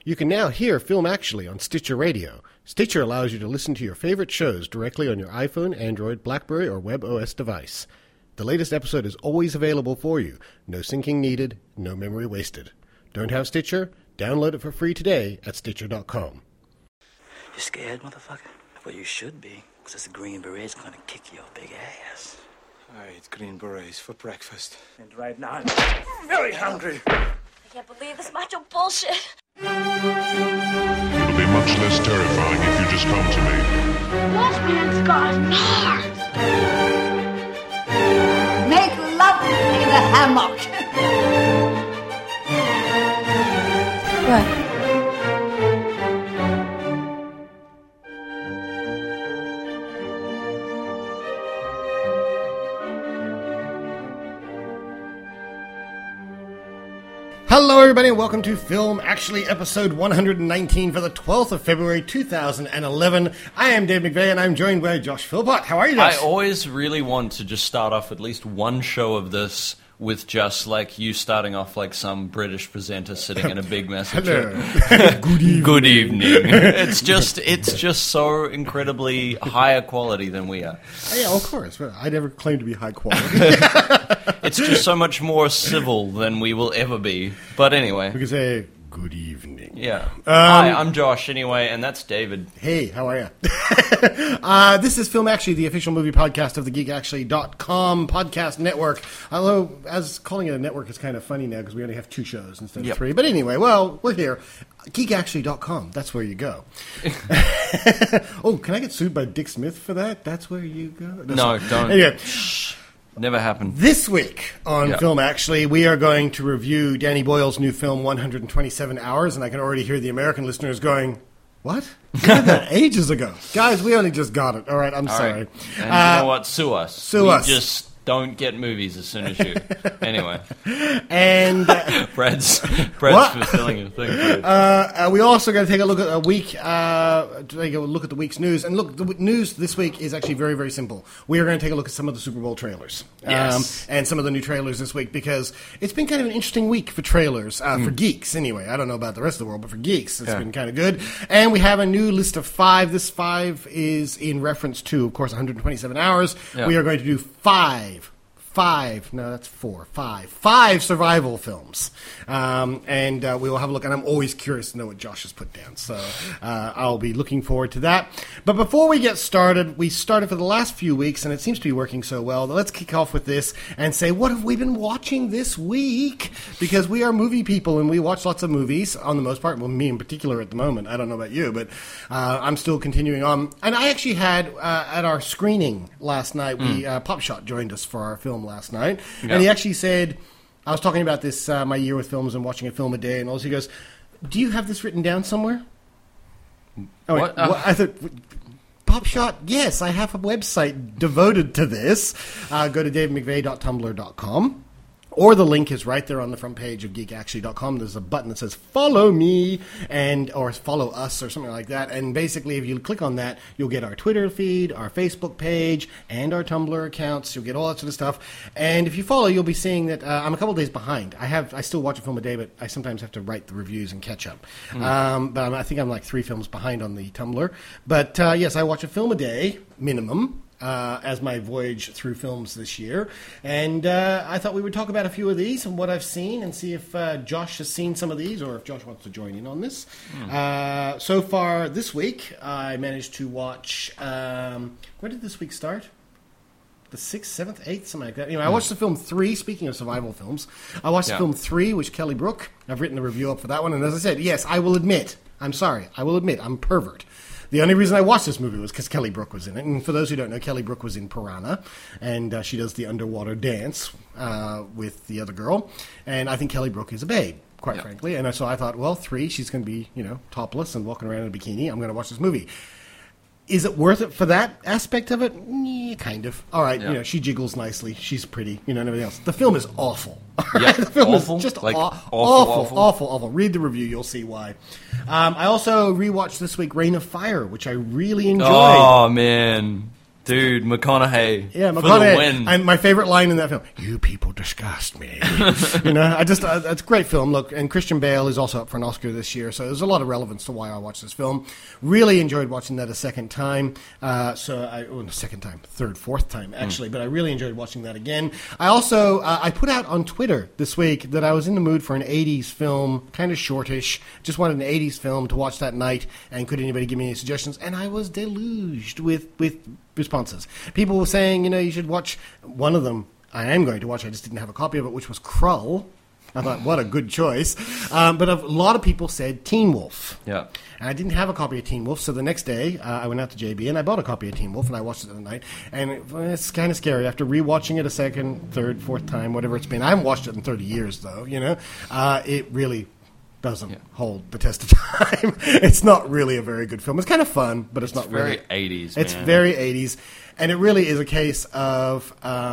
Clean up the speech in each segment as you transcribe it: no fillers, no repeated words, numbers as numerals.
You can now hear Film Actually on Stitcher Radio. Stitcher allows you to listen to your favorite shows directly on your iPhone, Android, BlackBerry, or WebOS device. The latest episode is always available for you. No syncing needed, no memory wasted. Don't have Stitcher? Download it for free today at Stitcher.com. You scared, motherfucker? Well, you should be, because this Green Beret's gonna kick your big ass. I eat Green Berets for breakfast. And right now, I'm very hungry. I can't believe this macho bullshit. It'll be much less terrifying if you just come to me. Wolfman's got nards. Make love in the hammock. What? Hello, everybody, and welcome to Film Actually, episode 119 for the 12th of February, 2011. I am Dave McVeigh, and I'm joined by Josh Philpott. How are you, Josh? I always really want to just start off at least one show of this with just like you starting off like some British presenter sitting in a big message. Hello. Good evening. Good evening. It's just so incredibly higher quality than we are. Yeah, of course. I never claimed to be high quality. It's just so much more civil than we will ever be. But anyway. We can say, good evening. Yeah. Hi, I'm Josh anyway, and that's David. Hey, how are you? This is Film Actually, the official movie podcast of the GeekActually.com podcast network. Although, as calling it a network is kind of funny now because we only have 2 shows instead of 3. But anyway, well, we're here. GeekActually.com, that's where you go. Oh, can I get sued by Dick Smith for that? That's where you go? No, don't. Anyway. Never happened. This week on Film Actually, we are going to review Danny Boyle's new film, 127 Hours, and I can already hear the American listeners going, what? We did that ages ago. Guys, we only just got it. All right, I'm sorry. Right. And you know what? Sue us. Sue us. Just don't get movies as soon as you... Anyway. And... Brad's fulfilling a thing. We also going to take a look at a week, take a look at the week's news. And look, the news this week is actually very, very simple. We are going to take a look at some of the Super Bowl trailers. Yes. And some of the new trailers this week, because it's been kind of an interesting week for trailers, for geeks anyway. I don't know about the rest of the world, but for geeks, it's been kind of good. And we have a new list of 5. This 5 is in reference to, of course, 127 hours. Yeah. We are going to do 5 survival films. And we will have a look, and I'm always curious to know what Josh has put down, so I'll be looking forward to that. But before we get started, we started for the last few weeks, and it seems to be working so well, let's kick off with this and say, what have we been watching this week? Because we are movie people, and we watch lots of movies, on the most part, well, me in particular at the moment, I don't know about you, but I'm still continuing on. And I actually had, at our screening last night, Pop Shot joined us for our film last night, and he actually said, I was talking about this, my year with films and watching a film a day, and also he goes, do you have this written down somewhere? Oh, wait, what? I thought, Pop Shot, yes, I have a website devoted to this. Go to davemcveigh.tumblr.com. Or the link is right there on the front page of GeekActually.com. There's a button that says "Follow Me" or "Follow Us" or something like that. And basically, if you click on that, you'll get our Twitter feed, our Facebook page, and our Tumblr accounts. You'll get all that sort of stuff. And if you follow, you'll be seeing that I'm a couple days behind. I still watch a film a day, but I sometimes have to write the reviews and catch up. But I think I'm like 3 films behind on the Tumblr. But yes, I watch a film a day minimum. As my voyage through films this year. And I thought we would talk about a few of these and what I've seen and see if Josh has seen some of these or if Josh wants to join in on this. So far this week, I managed to watch... where did this week start? The 6th, 7th, 8th, something like that. Anyway, I watched the film 3, speaking of survival films. I watched the film 3, which Kelly Brook. I've written a review up for that one. And as I said, yes, I will admit, I'm a pervert. The only reason I watched this movie was because Kelly Brook was in it. And for those who don't know, Kelly Brook was in Piranha. And she does the underwater dance with the other girl. And I think Kelly Brook is a babe, quite frankly. And so I thought, well, 3, she's going to be, topless and walking around in a bikini. I'm going to watch this movie. Is it worth it for that aspect of it? Yeah, kind of. All right, she jiggles nicely. She's pretty, and everything else. The film is awful. Yeah, the film awful? is just like, awful. Read the review. You'll see why. I also rewatched this week Reign of Fire, which I really enjoyed. Oh, man. Dude, McConaughey. Yeah, For the McConaughey. win. And my favorite line in that film: "You people disgust me." That's a great film. Look, and Christian Bale is also up for an Oscar this year, so there's a lot of relevance to why I watched this film. Really enjoyed watching that a second time. Fourth time actually, but I really enjoyed watching that again. I also I put out on Twitter this week that I was in the mood for an 80s film, kind of shortish. Just wanted an 80s film to watch that night, and could anybody give me any suggestions? And I was deluged with responses. People were saying, you should watch one of them. I am going to watch. I just didn't have a copy of it, which was Krull. I thought, what a good choice. But a lot of people said Teen Wolf. Yeah. And I didn't have a copy of Teen Wolf, so the next day I went out to JB and I bought a copy of Teen Wolf and I watched it the night. And it's kind of scary after rewatching it a second, third, fourth time, whatever it's been. I haven't watched it in 30 years, though. It really doesn't hold the test of time. It's not really a very good film. It's kind of fun, but it's not really. Very 80s, It's man. very 80s. And it really is a case of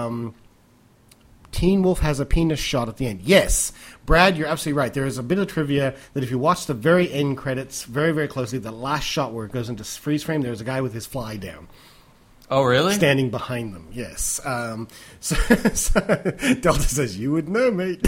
Teen Wolf has a penis shot at the end. Yes, Brad, you're absolutely right. There is a bit of trivia that if you watch the very end credits very, very closely, the last shot where it goes into freeze frame, there's a guy with his fly down. Oh, really? Standing behind them, yes. So Delta says, you would know, mate.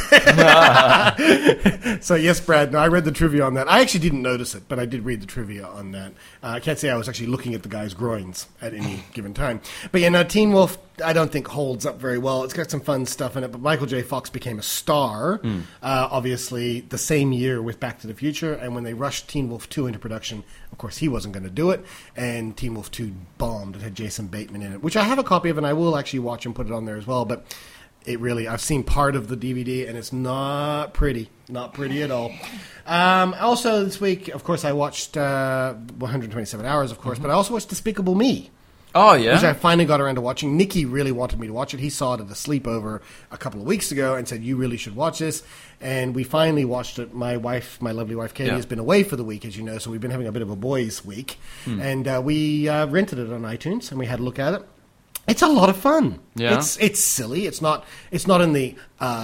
So, yes, Brad, no, I read the trivia on that. I actually didn't notice it, but I did read the trivia on that. I can't say I was actually looking at the guy's groins at any given time. But, Teen Wolf, I don't think holds up very well. It's got some fun stuff in it, but Michael J. Fox became a star, obviously, the same year with Back to the Future, and when they rushed Teen Wolf 2 into production, of course, he wasn't going to do it, and Teen Wolf 2 bombed. It had Jason Bateman in it, which I have a copy of, and I will actually watch and put it on there as well, but I've seen part of the DVD, and it's not pretty. Not pretty at all. Also, this week, of course, I watched 127 Hours, of course, but I also watched Despicable Me. Oh, yeah? Which I finally got around to watching. Nicky really wanted me to watch it. He saw it at a sleepover a couple of weeks ago and said, you really should watch this. And we finally watched it. My lovely wife, Katie, has been away for the week, as you know, so we've been having a bit of a boys' week. And we rented it on iTunes, and we had a look at it. It's a lot of fun. Yeah. It's silly. It's not in the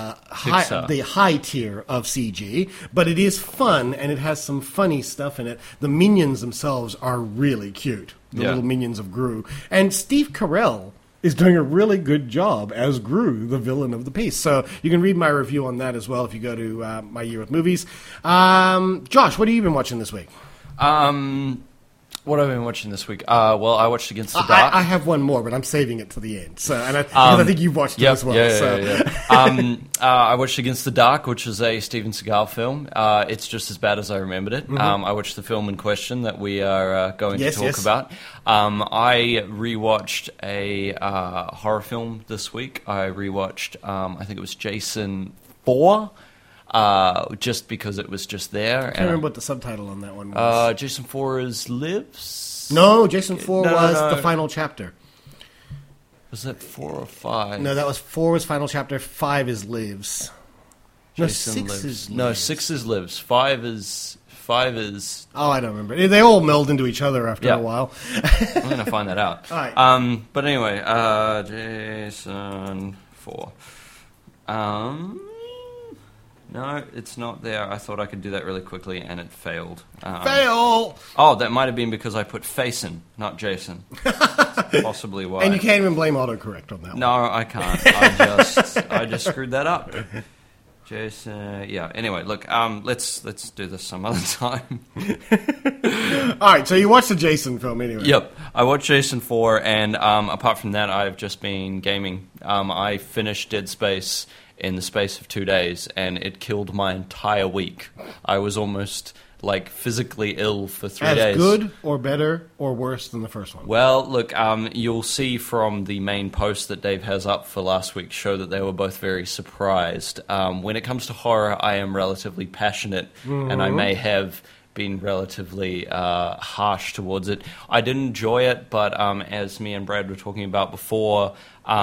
high tier of CG, but it is fun, and it has some funny stuff in it. The minions themselves are really cute. The little minions of Gru. And Steve Carell is doing a really good job as Gru, the villain of the piece. So you can read my review on that as well if you go to My Year with Movies. Josh, what have you been watching this week? What have I been watching this week? Well, I watched Against the Dark. I have one more, but I'm saving it to the end. So, because I think you've watched it as well. Yeah. I watched Against the Dark, which is a Steven Seagal film. It's just as bad as I remembered it. I watched the film in question that we are going to talk about. I rewatched a horror film this week. I rewatched, I think it was Jason 4. Just because it was just there. I can't remember what the subtitle on that one was. Jason 4 is Lives? No, Jason 4 was the final chapter. Was that 4 or 5? No, that was 4 was final chapter, 5 is Lives. No, Jason 6 Lives. is Lives. No, 6 is Lives. 5 is... Oh, I don't remember. They all meld into each other after a while. I'm going to find that out. All right. But anyway, Jason 4. No, it's not there. I thought I could do that really quickly, and it failed. Fail! Oh, that might have been because I put Facin, not Jason. That's possibly why. And you can't even blame autocorrect on that one. No, I can't. I just screwed that up. Jason, yeah. Anyway, look, let's do this some other time. All right, so you watched the Jason film anyway. Yep, I watched Jason 4, and apart from that, I've just been gaming. I finished Dead Space in the space of 2 days, and it killed my entire week. I was almost, physically ill for 3 days. As good or better or worse than the first one? Well, look, you'll see from the main post that Dave has up for last week's show that they were both very surprised. When it comes to horror, I am relatively passionate, and I may have been relatively harsh towards it. I did enjoy it, but as me and Brad were talking about before...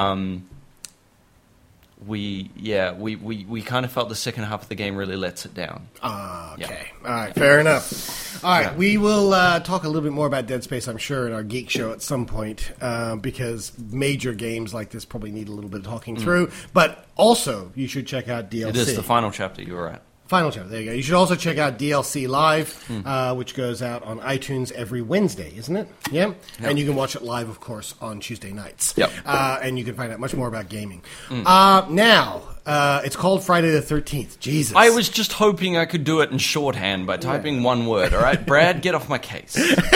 We kind of felt the second half of the game really lets it down. Okay. All right, fair enough. All right, we will talk a little bit more about Dead Space, I'm sure, in our Geek Show at some point, because major games like this probably need a little bit of talking through. But also, you should check out DLC. It is the final chapter, you were right. Final chapter. There you go. You should also check out DLC Live, which goes out on iTunes every Wednesday, isn't it? Yeah? Yep. And you can watch it live, of course, on Tuesday nights. Yep. And you can find out much more about gaming. Now, it's called Friday the 13th. Jesus. I was just hoping I could do it in shorthand by typing one word, all right? Brad, get off my case.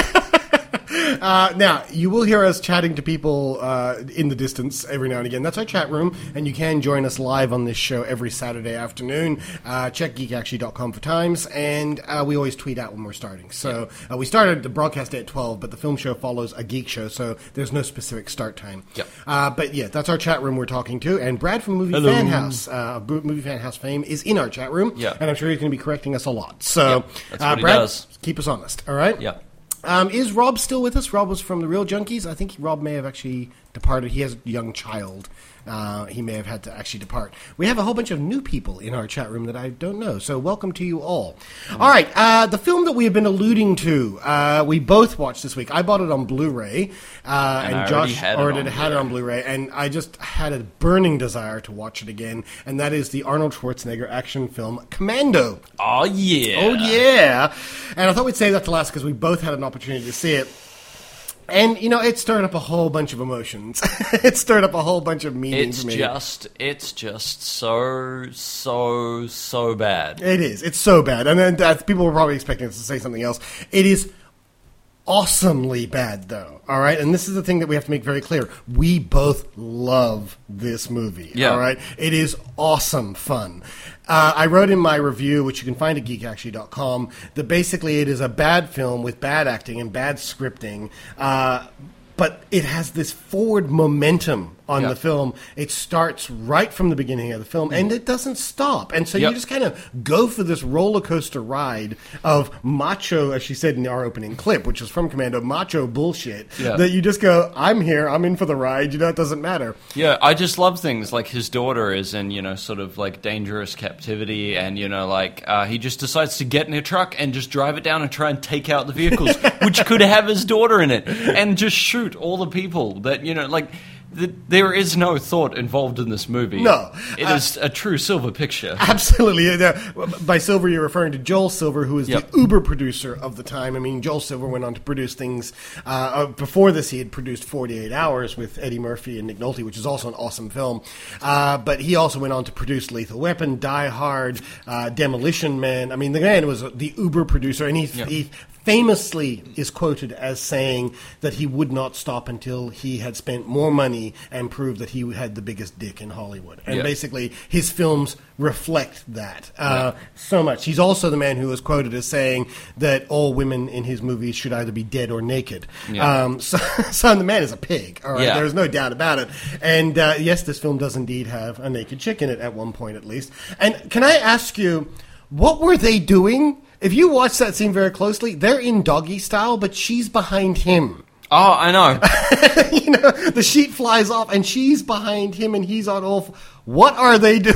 Now, you will hear us chatting to people in the distance every now and again. That's our chat room, and you can join us live on this show every Saturday afternoon. Check geekactually.com for times, and we always tweet out when we're starting. So we started the broadcast day at 12, but the film show follows a geek show, so there's no specific start time. Yep. But yeah, that's our chat room we're talking to, and Brad from Movie Fan House, Movie Fan House fame, is in our chat room, and I'm sure he's going to be correcting us a lot. So, that's what he Brad, does. Keep us honest, all right? Yeah. Is Rob still with us? Rob was from The Real Junkies. I think Rob may have actually departed. He has a young child. He may have had to actually depart. We have a whole bunch of new people in our chat room that I don't know, so welcome to you all. All right, the film that we have been alluding to, we both watched this week. I bought it on Blu-ray, and Josh already had it on Blu-ray, and I just had a burning desire to watch it again, and that is the Arnold Schwarzenegger action film Commando. Oh, yeah. Oh, yeah. And I thought we'd save that to last because we both had an opportunity to see it. And, you know, it stirred up a whole bunch of emotions. It stirred up a whole bunch of meanings for me. It's just so bad. It is. It's so bad. And then people were probably expecting us to say something else. It is awesomely bad, though. All right? And this is the thing that we have to make very clear. We both love this movie. Yeah. All right? It is awesome fun. I wrote in my review, which you can find at geekactually.com, that basically it is a bad film with bad acting and bad scripting, but it has this forward momentum on the film. It starts right from the beginning of the film, and it doesn't stop. And so you just kind of go for this roller coaster ride of macho, as she said in our opening clip, which was from Commando, macho bullshit, that you just go, I'm here, I'm in for the ride, you know, it doesn't matter. Yeah, I just love things like his daughter is in, you know, sort of like dangerous captivity, and, you know, like he just decides to get in a truck and just drive it down and try and take out the vehicles, which could have his daughter in it, and just shoot all the people that, you know, like... There is no thought involved in this movie. No. It is a true Silver picture. Absolutely. By Silver, you're referring to Joel Silver, who is the uber producer of the time. I mean, Joel Silver went on to produce things. Before this, he had produced 48 Hours with Eddie Murphy and Nick Nolte, which is also an awesome film. But he also went on to produce Lethal Weapon, Die Hard, Demolition Man. I mean, the man was the uber producer, and he famously is quoted as saying that he would not stop until he had spent more money and proved that he had the biggest dick in Hollywood. And basically, his films reflect that so much. He's also the man who was quoted as saying that all women in his movies should either be dead or naked. So the man is a pig, all right? There's no doubt about it. And yes, this film does indeed have a naked chick in it at one point at least. And can I ask you, what were they doing? If you watch that scene very closely, they're in doggy style, but she's behind him. Oh, I know. You know, the sheet flies off, and she's behind him, and he's on all... What are they doing?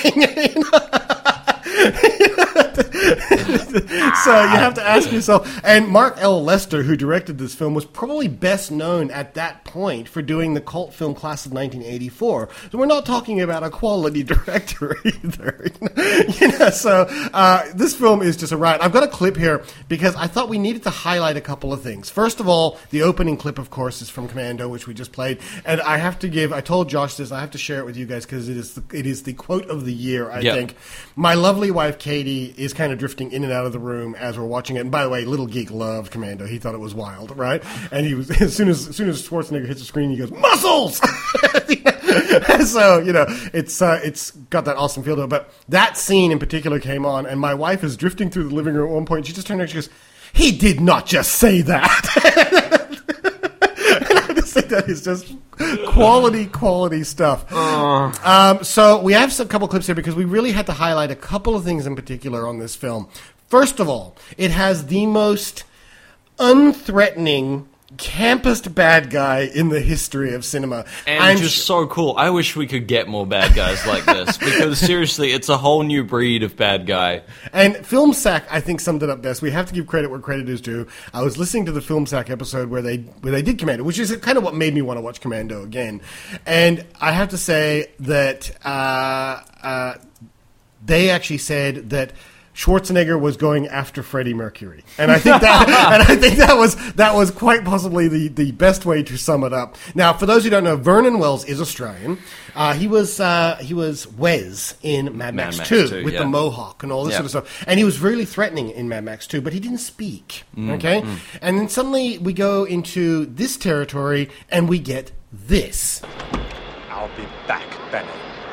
So you have to ask yourself. And Mark L. Lester, who directed this film, was probably best known at that point for doing the cult film Class of 1984. So we're not talking about a quality director either. So this film is just a riot. I've got a clip here because I thought we needed to highlight a couple of things. First of all, the opening clip, of course, is from Commando, which we just played. And I told Josh this, I have to share it with you guys because it is the quote of the year, I think. My lovely wife, Katie, is kind of drifting in and out of the room as we're watching it. And by the way, Little Geek loved Commando. He thought it was wild, right? And he was as soon as Schwarzenegger hits the screen, he goes, "Muscles!" So, you know, it's got that awesome feel to it. But that scene in particular came on, and my wife is drifting through the living room at one point. She just turned around and she goes, "He did not just say that." And I have to say that is just quality stuff. So we have a couple clips here because we really had to highlight a couple of things in particular on this film. First of all, it has the most unthreatening, campest bad guy in the history of cinema. And just so cool. I wish we could get more bad guys like this, because seriously, it's a whole new breed of bad guy. And Film Sack, I think, summed it up best. We have to give credit where credit is due. I was listening to the Film Sack episode where they did Commando, which is kind of what made me want to watch Commando again. And I have to say that they actually said that Schwarzenegger was going after Freddie Mercury, and I think that was quite possibly the best way to sum it up. Now, for those who don't know, Vernon Wells is Australian. He was Wes in Mad Max 2 with the mohawk and all this sort of stuff, and he was really threatening in Mad Max 2, but he didn't speak. Okay, and then suddenly we go into this territory and we get this. I'll be back, Benny.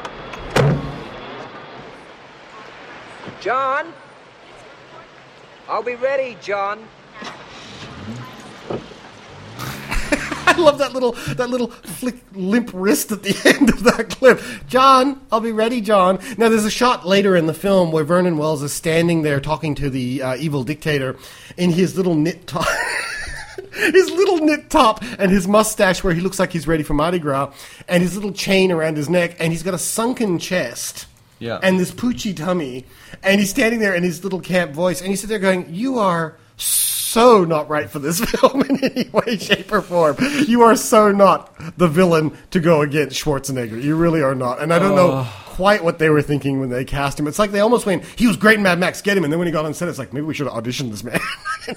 John? I'll be ready, John. I love that little flick, limp wrist at the end of that clip. John, I'll be ready, John. Now, there's a shot later in the film where Vernon Wells is standing there talking to the evil dictator in his little knit top. His little knit top and his mustache where he looks like he's ready for Mardi Gras, and his little chain around his neck, and he's got a sunken chest. Yeah. And this poochy tummy, and he's standing there in his little camp voice, and he's sitting there going, "You are so not right for this film in any way, shape, or form. You are so not the villain to go against Schwarzenegger. You really are not." And I don't know quite what they were thinking when they cast him. It's like they almost went, "He was great in Mad Max, get him." And then when he got on set, it's like, maybe we should have auditioned this man.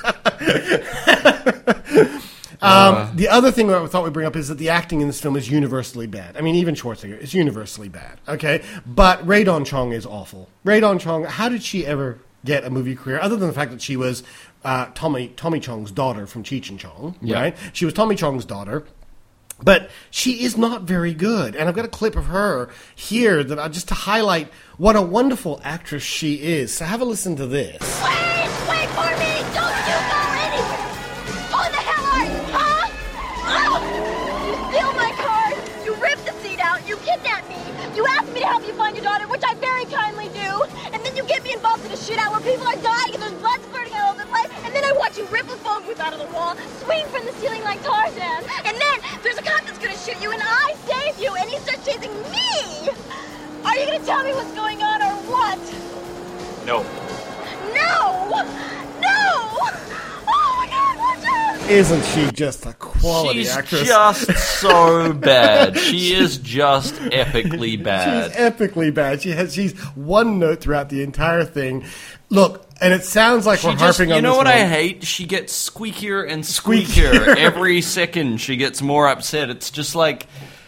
The other thing that I thought we'd bring up is that the acting in this film is universally bad. I mean, even Schwarzenegger is universally bad, okay? But Rae Dawn Chong is awful. Rae Dawn Chong, how did she ever get a movie career, other than the fact that she was Tommy Chong's daughter from Cheech and Chong, right? She was Tommy Chong's daughter. But she is not very good. And I've got a clip of her here that just to highlight what a wonderful actress she is. So have a listen to this. Wait for me! Don't you go anywhere! Who the hell are you, huh? Oh! You steal my car, you rip the seat out, you kidnap me, you ask me to help you find your daughter, which I very kindly do, and then you get me involved in a shootout where people are dying and there's blood spurting all over the place, and then I watch you rip a phone booth out of the wall, swing from the ceiling like Tarzan, and then there's a cop that's gonna shoot you, and I save you, and he starts chasing me! Are you gonna tell me what's going on, or what? No. No! Oh my God, watch out! Isn't she just a quality actress? She's just so bad. She is just epically bad. She's epically bad. She's one note throughout the entire thing. Look, and it sounds like we're harping on this. You know what one. I hate? She gets squeakier and squeakier. Every second she gets more upset. It's just like,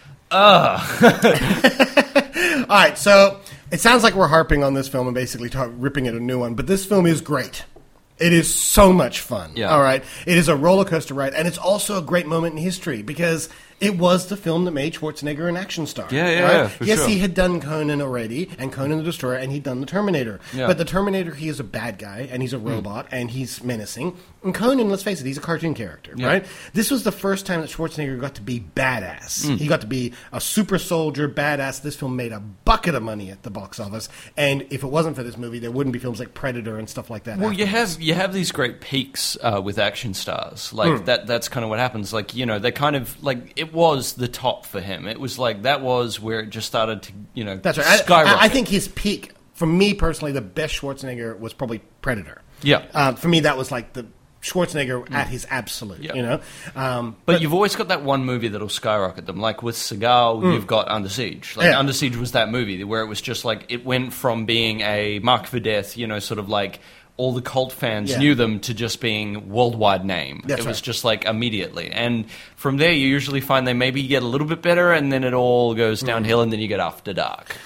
All right, so it sounds like we're harping on this film and basically ripping it a new one, but this film is great. It is so much fun. Yeah. All right. It is a roller coaster ride, and it's also a great moment in history because it was the film that made Schwarzenegger an action star. Yeah, yes, sure. he had done Conan already, and Conan the Destroyer, and he'd done the Terminator. Yeah. But the Terminator, he is a bad guy, and he's a robot, and he's menacing. And Conan, let's face it, he's a cartoon character, right? This was the first time that Schwarzenegger got to be badass. He got to be a super soldier, badass. This film made a bucket of money at the box office, and if it wasn't for this movie, there wouldn't be films like Predator and stuff like that. Well, afterwards. you have these great peaks with action stars. Like that's kind of what happens. Like, you know, they kind of like it was the top for him. It was like that was where it just started to, you know, that's right. skyrocket. I think his peak, for me personally, the best Schwarzenegger was probably Predator. Yeah. For me, that was like the Schwarzenegger at his absolute, you know. But you've always got that one movie that'll skyrocket them. Like with Seagal, you've got Under Siege. Like Under Siege was that movie where it was just like it went from being a mark for death, you know, sort of like all the cult fans knew them to just being worldwide name. It was just like immediately. And from there, you usually find they maybe get a little bit better, and then it all goes downhill, and then you get After Dark.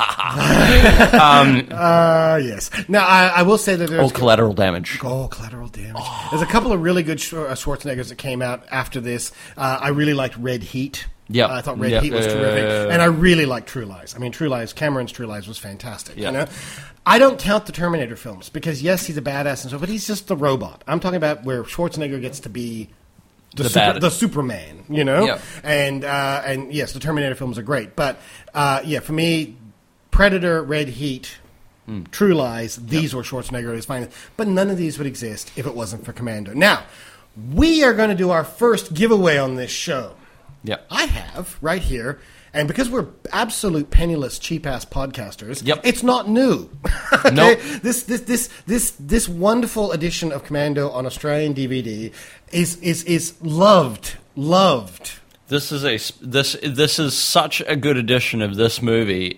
Yes. Now, I will say that there's... All Collateral Damage. Oh, Collateral Damage. There's a couple of really good Schwarzeneggers that came out after this. I really liked Red Heat. Yeah, I thought Red Heat was terrific. And I really liked True Lies. I mean, Cameron's True Lies was fantastic. You know? I don't count the Terminator films because, yes, he's a badass and so, but he's just the robot. I'm talking about where Schwarzenegger gets to be the Superman, you know? Yeah. And yes, the Terminator films are great. But, for me, Predator, Red Heat, True Lies, these were Schwarzenegger at his finest. But none of these would exist if it wasn't for Commando. Now, we are going to do our first giveaway on this show. Yeah, I have right here, and because we're absolute penniless, cheap-ass podcasters, it's not new. Okay? Nope. This wonderful edition of Commando on Australian DVD is loved. This is such a good edition of this movie.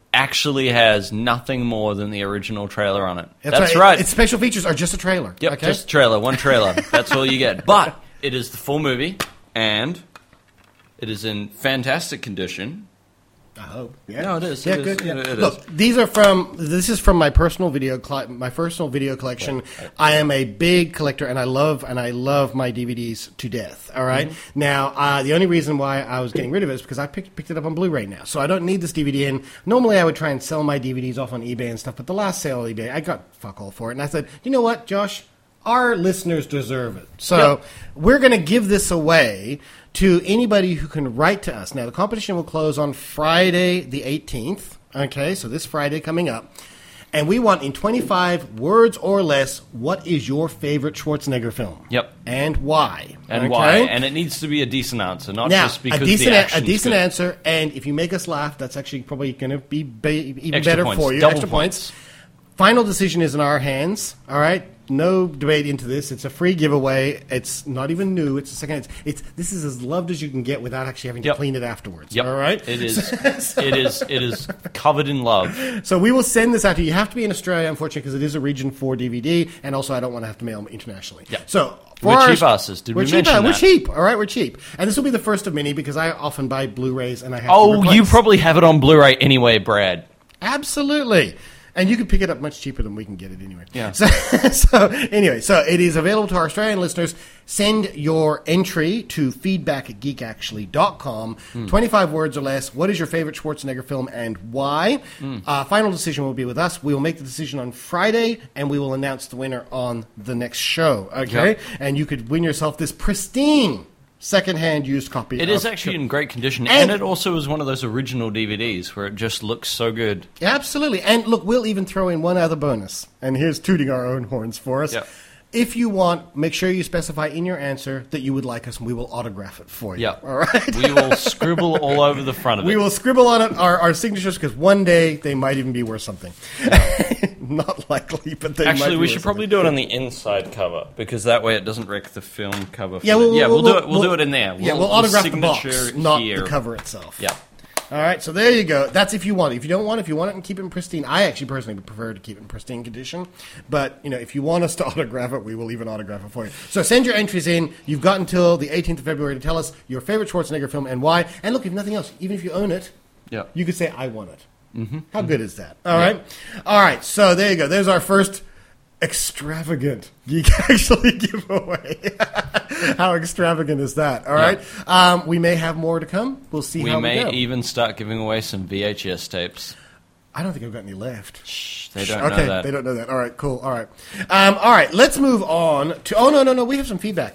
actually has nothing more than the original trailer on it. That's right. Its special features are just a trailer. Yep, okay? just a trailer, one trailer. That's all you get. But it is the full movie, and it is in fantastic condition. I hope. Yeah. No, it is. Yeah, it good. Is. Yeah. It Look, is. This is from my personal video collection. Right. I am a big collector, and I love my DVDs to death. All right. Mm-hmm. Now, the only reason why I was getting rid of it is because I picked it up on Blu-ray now, so I don't need this DVD in. Normally, I would try and sell my DVDs off on eBay and stuff, but the last sale on eBay, I got fuck all for it, and I said, you know what, Josh? Our listeners deserve it. So we're going to give this away to anybody who can write to us. Now, the competition will close on Friday the 18th. Okay, so this Friday coming up. And we want, in 25 words or less, what is your favorite Schwarzenegger film? Yep. And why? And why? And it needs to be a decent answer, not just because the action's a decent good. Answer, and if you make us laugh, that's actually probably going to be even extra better points. for you. Double Extra points. Final decision is in our hands, all right? No debate into this. It's a free giveaway. It's not even new. It's a second. This is as loved as you can get without actually having to clean it afterwards. Yep. All right. It is. It is covered in love. So we will send this out to you. You have to be in Australia, unfortunately, because it is a Region 4 DVD, and also I don't want to have to mail them internationally. Yep. So we're cheap asses. Did we mention that? We're cheap. All right, we're cheap. And this will be the first of many because I often buy Blu-rays and I have. Oh, you probably have it on Blu-ray anyway, Brad. Absolutely. And you can pick it up much cheaper than we can get it anyway. Yeah. So it is available to our Australian listeners. Send your entry to feedback@geekactually.com. 25 words or less. What is your favorite Schwarzenegger film and why? Final decision will be with us. We will make the decision on Friday, and we will announce the winner on the next show. Okay? Yep. And you could win yourself this pristine second-hand used copy. It is actually in great condition, and it also is one of those original DVDs where it just looks so good. Absolutely. And look, we'll even throw in one other bonus. And here's tooting our own horns for us. Yep. If you want, make sure you specify in your answer that you would like us, and we will autograph it for you. Yep. All right? We will scribble all over the front of it. We will scribble on it our signatures, because one day they might even be worth something. Not likely, but they might be. Actually, we should probably do it on the inside cover, because that way it doesn't wreck the film cover. We'll do it in there. We'll autograph the box, not here. the cover itself. Yeah. All right, so there you go. That's if you want it. If you don't want it, if you want it and keep it in pristine, I actually personally would prefer to keep it in pristine condition. But, if you want us to autograph it, we will even autograph it for you. So send your entries in. You've got until the 18th of February to tell us your favorite Schwarzenegger film and why. And look, if nothing else, even if you own it, you could say, I want it. Mm-hmm. How good is that? All right? All right, so there you go. There's our first extravagant Geek Actually giveaway. How extravagant is that? All right. We may have more to come. We'll see how we go. We may even start giving away some VHS tapes. I don't think I've got any left. Shh, they don't know that. They don't know that. All right, cool. All right. All right, let's move on to... Oh, no. We have some feedback.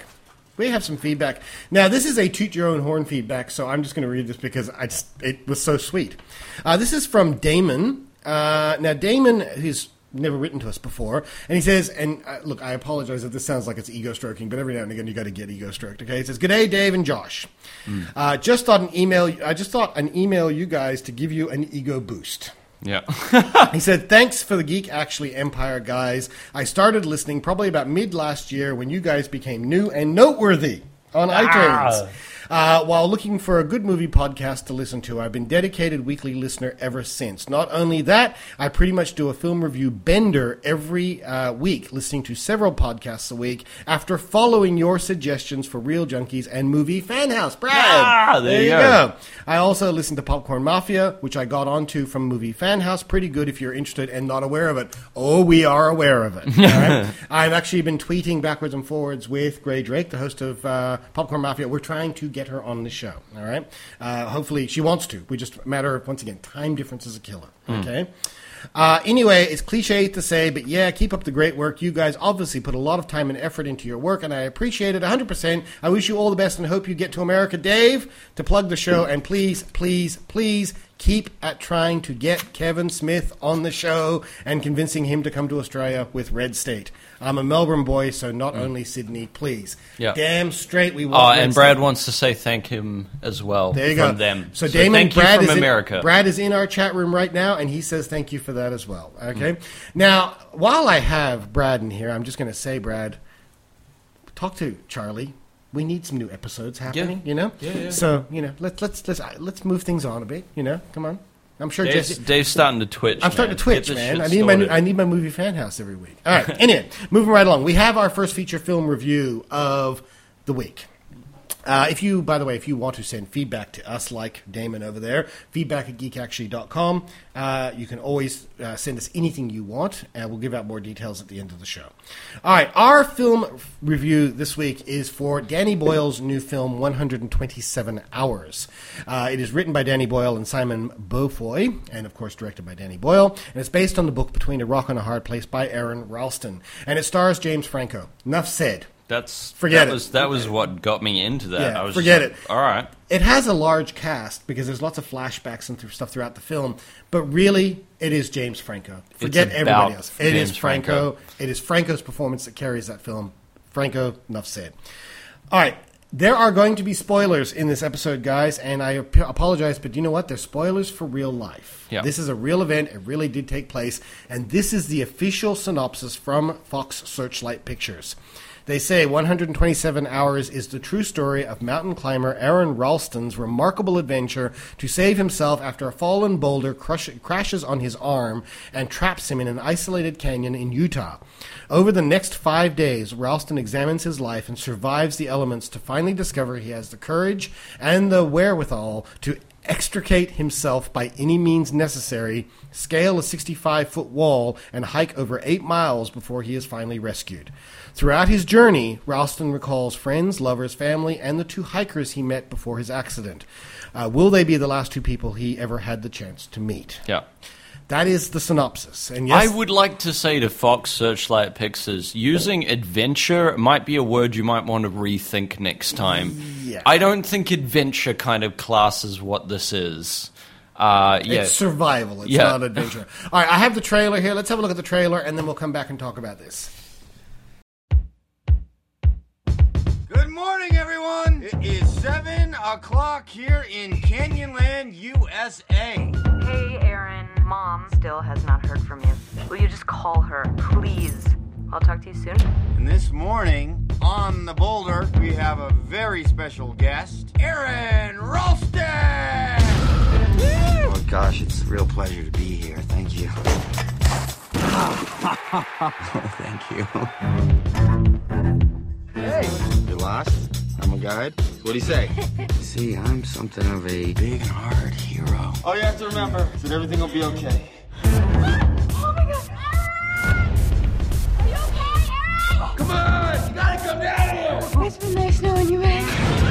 Now, this is a toot your own horn feedback, so I'm just going to read this because it was so sweet. This is from Damon. Now, Damon is... never written to us before, and he says, and look, I apologize if this sounds like it's ego stroking, but every now and again you got to get ego stroked. Okay, he says, "G'day, Dave and Josh. Just thought an email you guys to give you an ego boost." Yeah. He said, "Thanks for the Geek Actually Empire, guys. I started listening probably about mid last year when you guys became new and noteworthy on iTunes. While looking for a good movie podcast to listen to, I've been dedicated weekly listener ever since. Not only that, I pretty much do a film review bender every week, listening to several podcasts a week after following your suggestions for Real Junkies and Movie Fan House." Brad! There you go. I also listen to Popcorn Mafia, which I got onto from Movie Fan House. Pretty good if you're interested and not aware of it. Oh, we are aware of it. All right? I've actually been tweeting backwards and forwards with Gray Drake, the host of Popcorn Mafia. We're trying to get her on the show. All right. Hopefully she wants to. We just matter of, once again, time difference is a killer. Okay. Anyway, it's cliche to say, but yeah, keep up the great work. You guys obviously put a lot of time and effort into your work, and I appreciate it 100%. I wish you all the best and hope you get to America. Dave, to plug the show, and please, please, please keep at trying to get Kevin Smith on the show and convincing him to come to Australia with Red State. I'm a Melbourne boy, so not only Sydney, please. Yeah. Damn straight we want and Brad wants to say thank him as well. There you from go. them. So Damon, thank Brad you from America. Brad is in our chat room right now, and he says thank you for that as well. Okay? Now, while I have Brad in here, I'm just going to say, Brad, talk to Charlie. We need some new episodes happening, Yeah. Yeah. So, let's move things on a bit, come on. I'm sure Jesse... Dave's starting to twitch. I'm starting to twitch, man. I need my movie fan house every week. All right, anyway, moving right along. We have our first feature film review of the week. If you want to send feedback to us, like Damon over there, feedback@geekactually.com, you can always send us anything you want, and we'll give out more details at the end of the show. All right, our film review this week is for Danny Boyle's new film, 127 Hours. It is written by Danny Boyle and Simon Beaufoy, and of course directed by Danny Boyle, and it's based on the book Between a Rock and a Hard Place by Aaron Ralston, and it stars James Franco. Enough said. That was what got me into that. Yeah, I was forget it. All right. It has a large cast because there's lots of flashbacks and stuff throughout the film, but really, it is James Franco. Forget everybody else. It is Franco. It is Franco's performance that carries that film. Franco, enough said. All right. There are going to be spoilers in this episode, guys, and I apologize, but you know what? They're spoilers for real life. Yeah. This is a real event. It really did take place, and this is the official synopsis from Fox Searchlight Pictures. They say 127 Hours is the true story of mountain climber Aaron Ralston's remarkable adventure to save himself after a fallen boulder crashes on his arm and traps him in an isolated canyon in Utah. Over the next 5 days, Ralston examines his life and survives the elements to finally discover he has the courage and the wherewithal to extricate himself by any means necessary, scale a 65-foot wall, and hike over 8 miles before he is finally rescued. Throughout his journey, Ralston recalls friends, lovers, family, and the 2 hikers he met before his accident. Will they be the last 2 people he ever had the chance to meet? Yeah. That is the synopsis. And yes, I would like to say to Fox Searchlight Pictures, using adventure might be a word you might want to rethink next time. Yeah. I don't think adventure kind of classes what this is. It's survival. It's not adventure. All right, I have the trailer here. Let's have a look at the trailer, and then we'll come back and talk about this. Good morning, everyone. It is 7 o'clock here in Canyonland, USA. Hey, Aaron. Mom still has not heard from you. Will you just call her, please? I'll talk to you soon. And this morning, on the boulder, we have a very special guest, Aaron Ralston! Oh, gosh, it's a real pleasure to be here. Thank you. Oh, thank you. Hey, you lost? I'm a guide. What do you say? See, I'm something of a big and hard hero. All you have to remember is that everything will be okay. Oh my God! Are you okay, Aaron? Come on! You gotta come down here! It's been nice knowing you, man.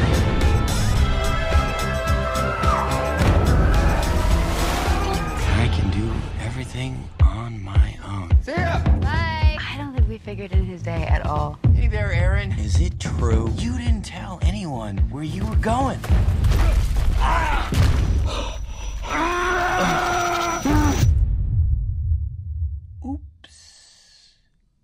I can do everything on my own. See ya! Bye. I don't think we figured in his day at all. Hey there, Aaron. Is it true you didn't tell anyone where you were going? Oops.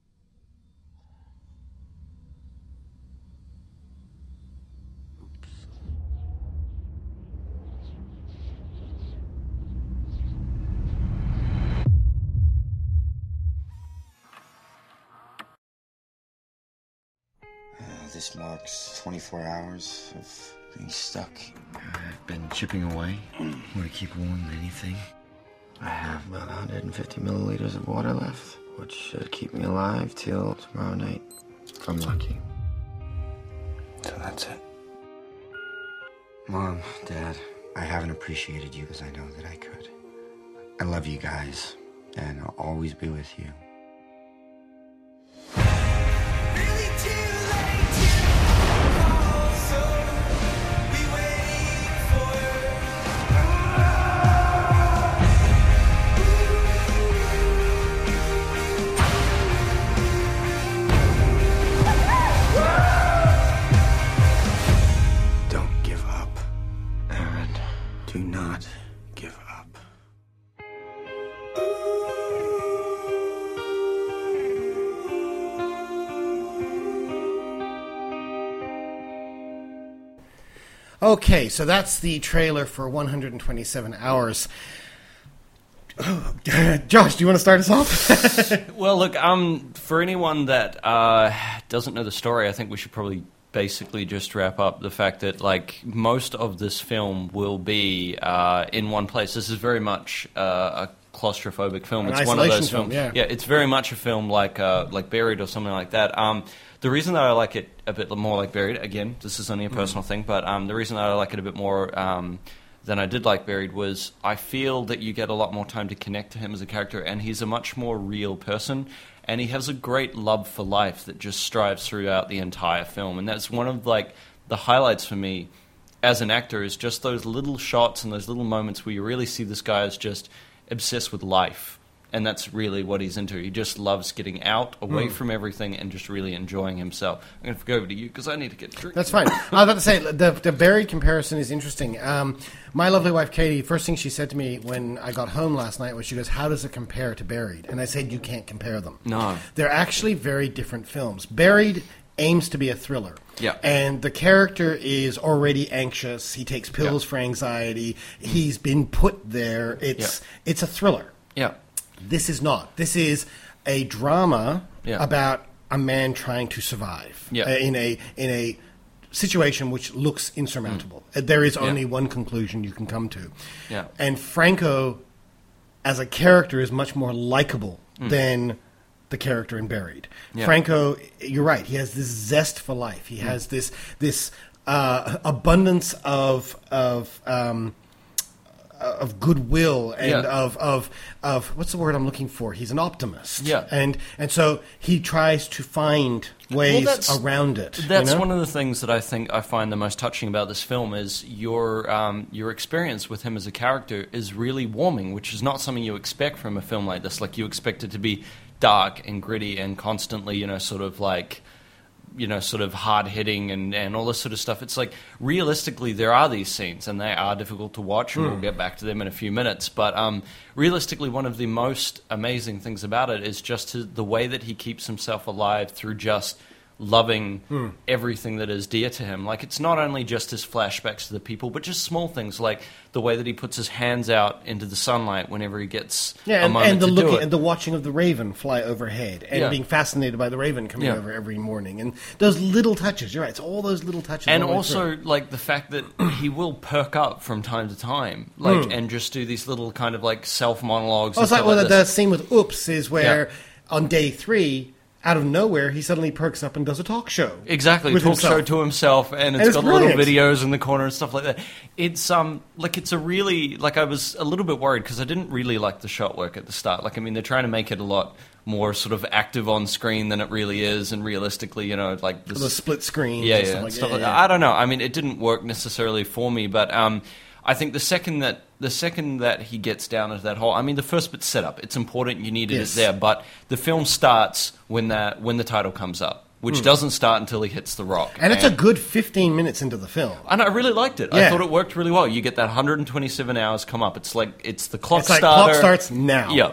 This marks 24 hours of being stuck. I've been chipping away. Want to keep warm than anything. I have about 150 milliliters of water left, which should keep me alive till tomorrow night, if I'm lucky. So that's it. Mom, Dad, I haven't appreciated you as I know that I could. I love you guys, and I'll always be with you. Do not give up. Okay, so that's the trailer for 127 Hours. Oh, Josh, do you want to start us off? Well, look, for anyone that doesn't know the story, I think we should probably basically just wrap up the fact that, like, most of this film will be in one place. This is very much a claustrophobic film. It's one of those films. Yeah, it's very much a film like Buried or something like that. The reason that I like it a bit more like Buried, again, this is only a personal thing, but the reason that I like it a bit more than I did like Buried was I feel that you get a lot more time to connect to him as a character, and he's a much more real person. And he has a great love for life that just strives throughout the entire film. And that's one of, like, the highlights for me as an actor is just those little shots and those little moments where you really see this guy as just obsessed with life. And that's really what he's into. He just loves getting out, away from everything, and just really enjoying himself. I'm going to go over to you because I need to get a drink. That's fine. I was about to say, the Buried comparison is interesting. My lovely wife, Katie, first thing she said to me when I got home last night was, she goes, how does it compare to Buried? And I said, you can't compare them. No. They're actually very different films. Buried aims to be a thriller. Yeah. And the character is already anxious. He takes pills for anxiety. He's been put there. It's a thriller. Yeah. This is not. This is a drama Yeah. about a man trying to survive in a situation which looks insurmountable. There is only one conclusion you can come to. Yeah. And Franco, as a character, is much more likable than the character in Buried. Yeah. Franco, you're right. He has this zest for life. He has this abundance of goodwill and of what's the word I'm looking for? He's an optimist. Yeah. And so he tries to find ways around it. That's one of the things that I think I find the most touching about this film is your experience with him as a character is really warming, which is not something you expect from a film like this. Like, you expect it to be dark and gritty and constantly, sort of hard-hitting and all this sort of stuff. It's like, realistically, there are these scenes, and they are difficult to watch, and we'll get back to them in a few minutes. But realistically, one of the most amazing things about it is just the way that he keeps himself alive through just loving everything that is dear to him. Like, it's not only just his flashbacks to the people, but just small things like the way that he puts his hands out into the sunlight whenever he gets a moment to do it. And the watching of the raven fly overhead, and being fascinated by the raven coming over every morning, and those little touches. You're right, it's all those little touches. And also, like, the fact that he will perk up from time to time, like, and just do these little kind of like self monologues. Oh, it's like the scene with Oops is where on day 3. Out of nowhere, he suddenly perks up and does a talk show. Exactly, talk show to himself, and it's got brilliant. little videos in the corner and stuff like that. It's it's a really, like, I was a little bit worried because I didn't really like the shot work at the start. Like, I mean, they're trying to make it a lot more sort of active on screen than it really is, and realistically, like this, the split screen, stuff like that. I don't know. I mean, it didn't work necessarily for me, but I think the second that he gets down into that hole, I mean, the first bit's set up. It's important. You need it there. But the film starts when the title comes up, which doesn't start until he hits the rock. And it's a good 15 minutes into the film. And I really liked it. Yeah. I thought it worked really well. You get that 127 hours come up. It's like, it's the clock starter. Clock starts now. Yeah.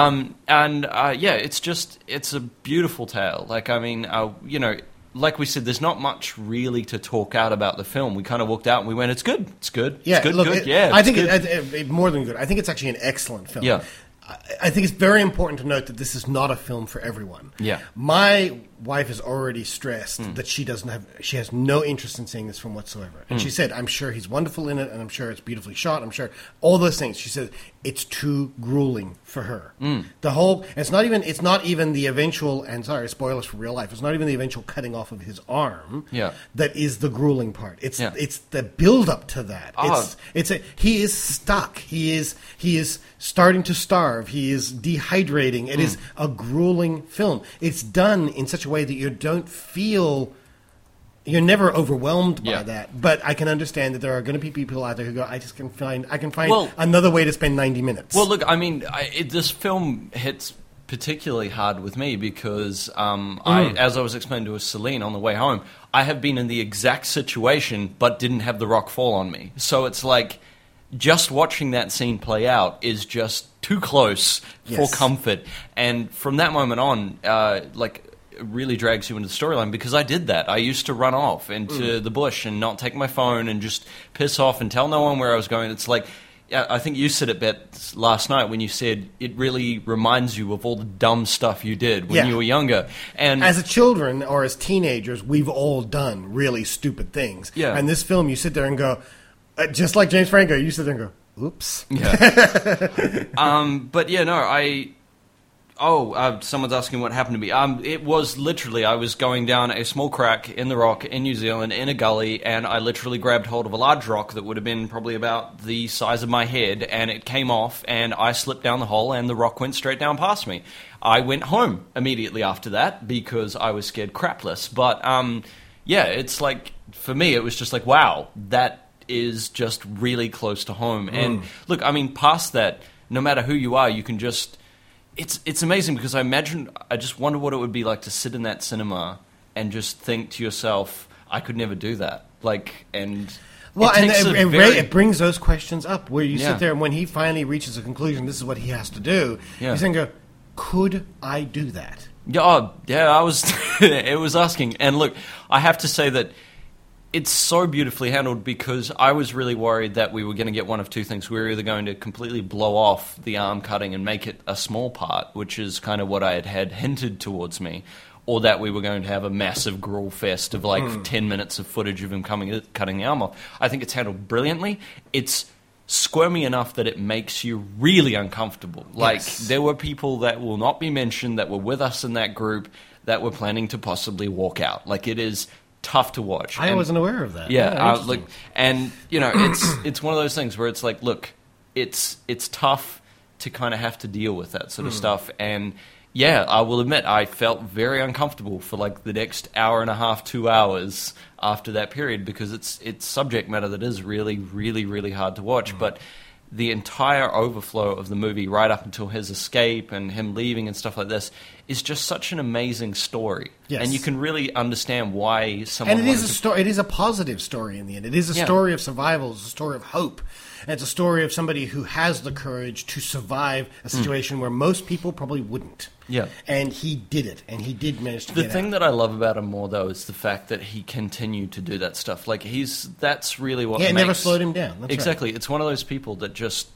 It's a beautiful tale. Like, I mean, like we said, there's not much really to talk out about the film. We kind of walked out and we went, it's good. It's good. Yeah, it's good. look, good. I think it's more than good. I think it's actually an excellent film. Yeah. I think it's very important to note that this is not a film for everyone. Yeah. My wife has already stressed that she has no interest in seeing this film whatsoever. And she said, I'm sure he's wonderful in it, and I'm sure it's beautifully shot, I'm sure all those things. She said it's too grueling for her. It's not even the eventual, and sorry, spoilers for real life, it's not even the eventual cutting off of his arm that is the grueling part. It's the build up to that. He is stuck. He is starting to starve. He is dehydrating. It is a grueling film. It's done in such a way that you don't feel, you're never overwhelmed by that. But I can understand that there are going to be people out there who go, I can find another way to spend 90 minutes. Well, look, I mean, this film hits particularly hard with me because, as I was explaining to Celine on the way home, I have been in the exact situation but didn't have the rock fall on me. So it's like, just watching that scene play out is just too close for comfort. And from that moment on, it really drags you into the storyline because I did that. I used to run off into the bush and not take my phone and just piss off and tell no one where I was going. It's like, I think you said it best last night when you said it really reminds you of all the dumb stuff you did when you were younger. And as a children or as teenagers, we've all done really stupid things. Yeah. And this film, you sit there and go, just like James Franco, you sit there and go, oops. Yeah. But yeah, no, someone's asking what happened to me. It was literally, I was going down a small crack in the rock in New Zealand in a gully, and I literally grabbed hold of a large rock that would have been probably about the size of my head, and it came off, and I slipped down the hole, and the rock went straight down past me. I went home immediately after that because I was scared crapless. But yeah, it's like, for me, it was just like, wow, that is just really close to home. And look, I mean, past that, no matter who you are, you can just... It's amazing because I just wonder what it would be like to sit in that cinema and just think to yourself, I could never do that. It brings those questions up where you sit there and when he finally reaches a conclusion, this is what he has to do. Yeah. He's going to go, could I do that? Yeah, I was. It was asking, and look, I have to say that it's so beautifully handled because I was really worried that we were going to get one of two things. We were either going to completely blow off the arm cutting and make it a small part, which is kind of what I had hinted towards me, or that we were going to have a massive gruel fest of 10 minutes of footage of him cutting the arm off. I think it's handled brilliantly. It's squirmy enough that it makes you really uncomfortable. There were people that will not be mentioned that were with us in that group that were planning to possibly walk out. It is tough to watch. I wasn't aware of that. Yeah, and it's one of those things where it's like, look, it's tough to kind of have to deal with that sort of stuff. And yeah, I will admit I felt very uncomfortable for the next hour and a half, 2 hours after that period because it's subject matter that is really, really, really hard to watch. But the entire overflow of the movie right up until his escape and him leaving and stuff like this is just such an amazing story. Yes. And you can really understand why someone... And it is a story. It is a positive story in the end. It is a story of survival. It's a story of hope. And it's a story of somebody who has the courage to survive a situation where most people probably wouldn't. Yeah. And he did it. And he did manage to get out. The thing that I love about him more, though, is the fact that he continued to do that stuff. That's really what makes... it never slowed him down. That's exactly. Right. It's one of those people that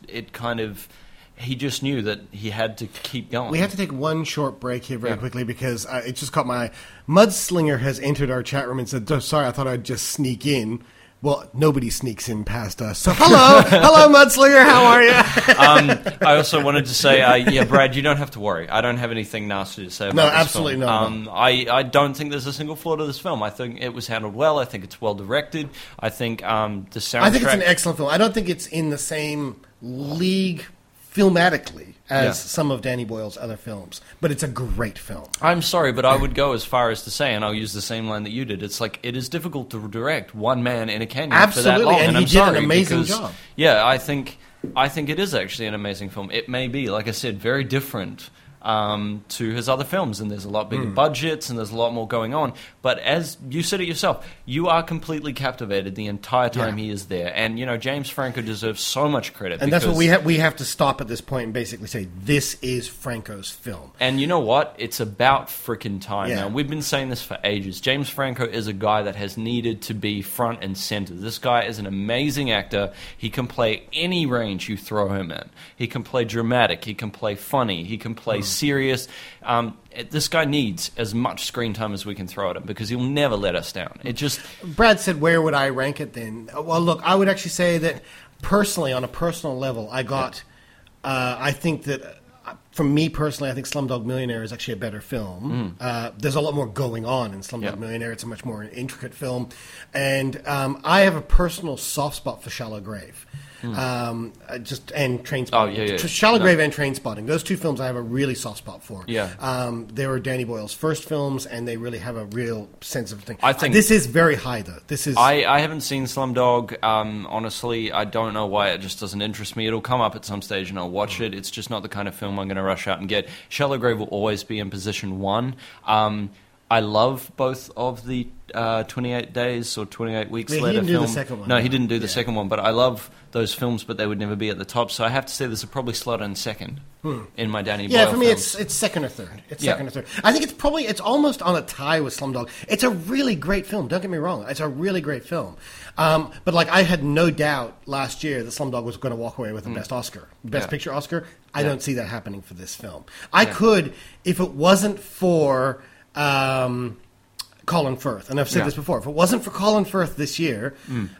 he just knew that he had to keep going. We have to take one short break here very quickly because it just caught my eye. Mudslinger has entered our chat room and said, sorry, I thought I'd just sneak in. Well, nobody sneaks in past us. So hello, Mudslinger, how are you? I also wanted to say, Brad, you don't have to worry. I don't have anything nasty to say about this film. No, absolutely not. I don't think there's a single flaw to this film. I think it was handled well. I think it's well directed. I think the soundtrack... I think it's an excellent film. I don't think it's in the same league filmatically as some of Danny Boyle's other films, but it's a great film. I'm sorry, but I would go as far as to say, and I'll use the same line that you did, it's it is difficult to direct one man in a canyon for that long. And he did an amazing job. Yeah, I think it is actually an amazing film. It may be, like I said, very different to his other films, and there's a lot bigger budgets and there's a lot more going on, but as you said it yourself, you are completely captivated the entire time he is there, and James Franco deserves so much credit, and that's what we have to stop at this point and basically say this is Franco's film. And you know what, it's about frickin' time now. We've been saying this for ages. James Franco is a guy that has needed to be front and center. This guy is an amazing actor. He can play any range you throw him in. He can play dramatic, he can play funny, he can play serious. This guy needs as much screen time as we can throw at him because he'll never let us down. Brad said, where would I rank it then? Well, look, I would actually say that personally, on a personal level, I think that for me personally, I think Slumdog Millionaire is actually a better film. There's a lot more going on in Slumdog Millionaire. It's a much more intricate film. And I have a personal soft spot for Shallow Grave. And Trainspotting. Shallow Grave and Trainspotting. Those two films I have a really soft spot for. They were Danny Boyle's first films, and they really have a real sense of thing. I think this is very high, though. I haven't seen Slumdog. Honestly, I don't know why it just doesn't interest me. It'll come up at some stage, and I'll watch it. It's just not the kind of film I'm going to rush out and get. Shallow Grave will always be in position one. I love both of the 28 Days or 28 Weeks Later He didn't film. do the second one. No, he didn't do the second one, but I love those films, but they would never be at the top. So I have to say this would probably slot in second in my Danny Boyle for me, films. it's second or third. It's second or third. I think it's almost on a tie with Slumdog. It's a really great film. Don't get me wrong. It's a really great film. But like I had no doubt last year that Slumdog was going to walk away with the Best Picture Oscar. I don't see that happening for this film. I could, if it wasn't for Colin Firth, and I've said this before, if it wasn't for Colin Firth this year,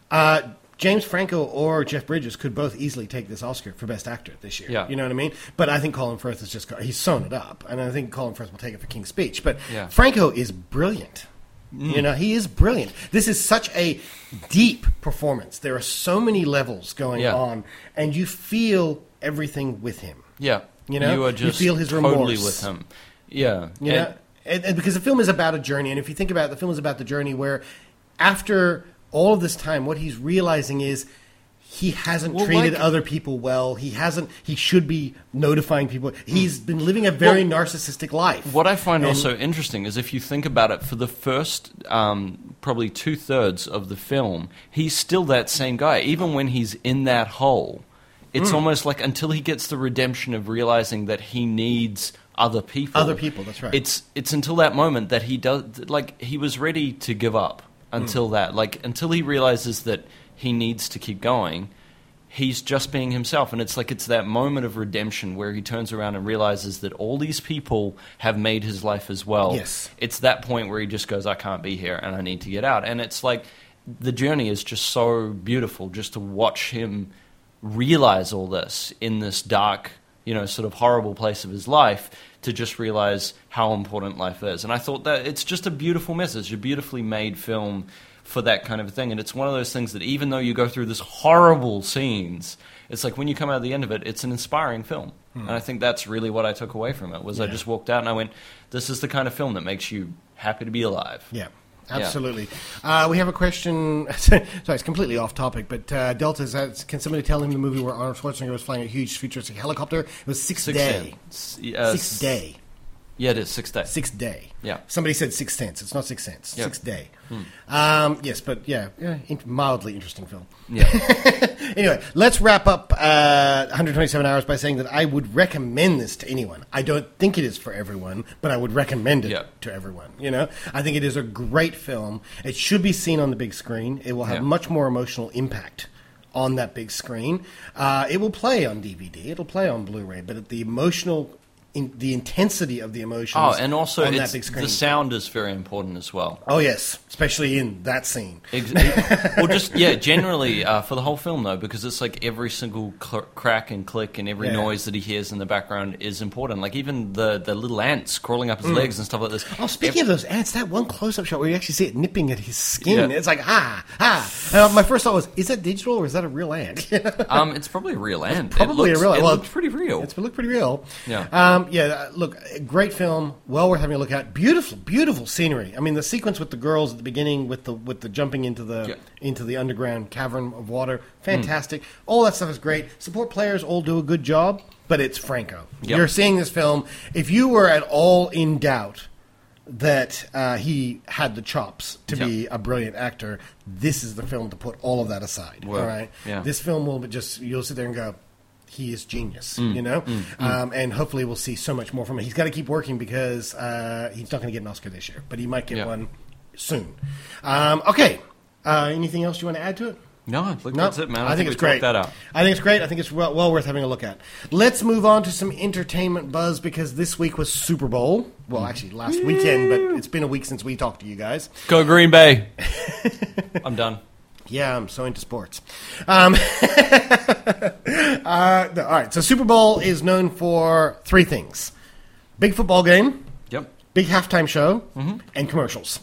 James Franco or Jeff Bridges could both easily take this Oscar for Best Actor this year. Yeah. You know what I mean? But I think Colin Firth he's sewn it up, and I think Colin Firth will take it for King's Speech. But Franco is brilliant. You know, he is brilliant. This is such a deep performance. There are so many levels going on, and you feel everything with him. Yeah. You know? You are just feel his totally remorse. with him. Yeah. You know? And because the film is about a journey, and if you think about it, the film is about the journey where after all of this time, what he's realizing is he hasn't treated other people well. He should be notifying people. He's been living a very narcissistic life. What I find also interesting is if you think about it, for the first probably 2/3 of the film, he's still that same guy. Even when he's in that hole, it's almost like until he gets the redemption of realizing that he needs other people. Other people, that's right. It's until that moment that he does, like, he was ready to give up until that. Like, until he realizes that he needs to keep going, he's just being himself. And it's like it's that moment of redemption where he turns around and realizes that all these people have made his life as well. Yes. It's that point where he just goes, I can't be here and I need to get out. And it's like the journey is just so beautiful just to watch him realize all this in this dark, you know, sort of horrible place of his life, to just realize how important life is. And I thought that it's just a beautiful message, a beautifully made film for that kind of thing. And it's one of those things that even though you go through this horrible scenes, it's like when you come out at the end of it, it's an inspiring film. And I think that's really what I took away from it, was I just walked out and I went, this is the kind of film that makes you happy to be alive. Yeah. Absolutely. We have a question. Sorry, it's completely off topic, but Delta says, can somebody tell him the movie where Arnold Schwarzenegger was flying a huge futuristic helicopter? It was Sixth Day. Sixth Day. Yeah, it is. Sixth Day. Sixth Day. Yeah. Somebody said Sixth Sense. It's not Sixth Sense. Yep. Sixth Day. Yes, but mildly interesting film. Yeah. Anyway, let's wrap up 127 Hours by saying that I would recommend this to anyone. I don't think it is for everyone, but I would recommend it to everyone. You know, I think it is a great film. It should be seen on the big screen. It will have much more emotional impact on that big screen. It will play on DVD. It'll play on Blu-ray, but the emotional... the intensity of the emotions. And also on that big screen. The sound is very important as well. Oh yes, especially in that scene. Well, just generally for the whole film though, because it's like every single crack and click and every noise that he hears in the background is important. Like even the little ants crawling up his legs and stuff like this. Oh, speaking of those ants, that one close-up shot where you actually see it nipping at his skin, it's like And my first thought was, is that digital or is that a real ant? It's probably a real ant. A real ant. It looks pretty real. It looked pretty real. Yeah. Look, great film, well worth having a look at. Beautiful, beautiful scenery. I mean, the sequence with the girls at the beginning, with the jumping into the underground cavern of water, fantastic. All that stuff is great. Support players all do a good job, but it's Franco. Yep. You're seeing this film. If you were at all in doubt that he had the chops to be a brilliant actor, this is the film to put all of that aside. Well, all right, this film will you'll sit there and go, he is genius, you know? And hopefully we'll see so much more from him. He's got to keep working because he's not going to get an Oscar this year, but he might get one soon. Okay. Anything else you want to add to it? No, that's it, man. I think it's great. That out. I think it's great. I think it's well worth having a look at. Let's move on to some entertainment buzz because this week was Super Bowl. Well, actually, last weekend, but it's been a week since we talked to you guys. Go Green Bay. I'm done. Yeah, I'm so into sports. All right, so Super Bowl is known for three things. Big football game. Yep. Big halftime show. And commercials.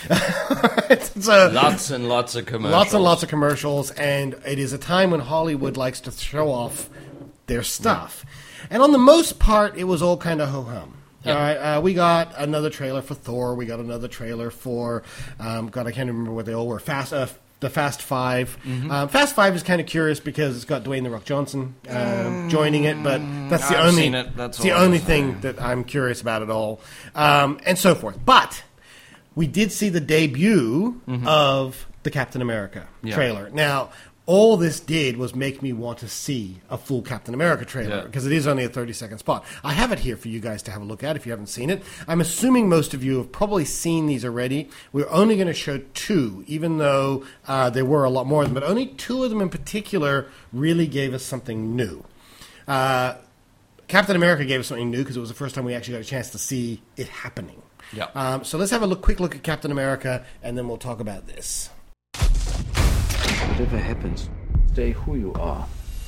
Lots and lots of commercials. Lots and lots of commercials, and it is a time when Hollywood likes to show off their stuff. And on the most part, it was all kind of ho-hum. Yep. All right, we got another trailer for Thor. We got another trailer for, I can't remember what they all were. The Fast Five. Fast Five is kind of curious because it's got Dwayne "The Rock" Johnson joining it, but that's the only thing that I'm curious about at all, and so forth. But we did see the debut of the Captain America trailer. Now, all this did was make me want to see a full Captain America trailer, because it is only a 30-second spot. I have it here for you guys to have a look at if you haven't seen it. I'm assuming most of you have probably seen these already. We're only going to show 2, even though there were a lot more of them. But only 2 of them in particular really gave us something new. Captain America gave us something new because it was the first time we actually got a chance to see it happening. Yeah. So let's have a quick look at Captain America, and then we'll talk about this. Whatever happens, stay who you are.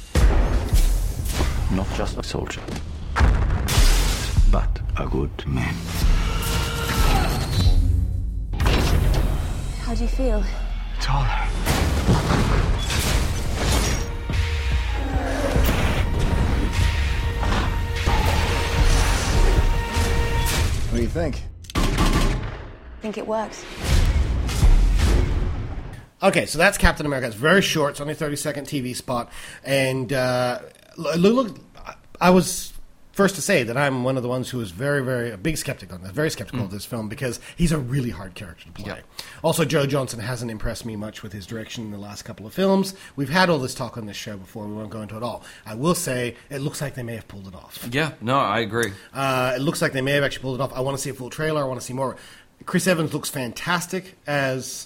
Not just a soldier, but a good man. How do you feel? Taller. What do you think? I think it works. Okay, so that's Captain America. It's very short. It's only a 30-second TV spot. And look, I was first to say that I'm one of the ones who was a big skeptic on this, very skeptical of this film, because he's a really hard character to play. Yeah. Also, Joe Johnston hasn't impressed me much with his direction in the last couple of films. We've had all this talk on this show before. We won't go into it all. I will say it looks like they may have pulled it off. Yeah, no, I agree. It looks like they may have actually pulled it off. I want to see a full trailer. I want to see more. Chris Evans looks fantastic as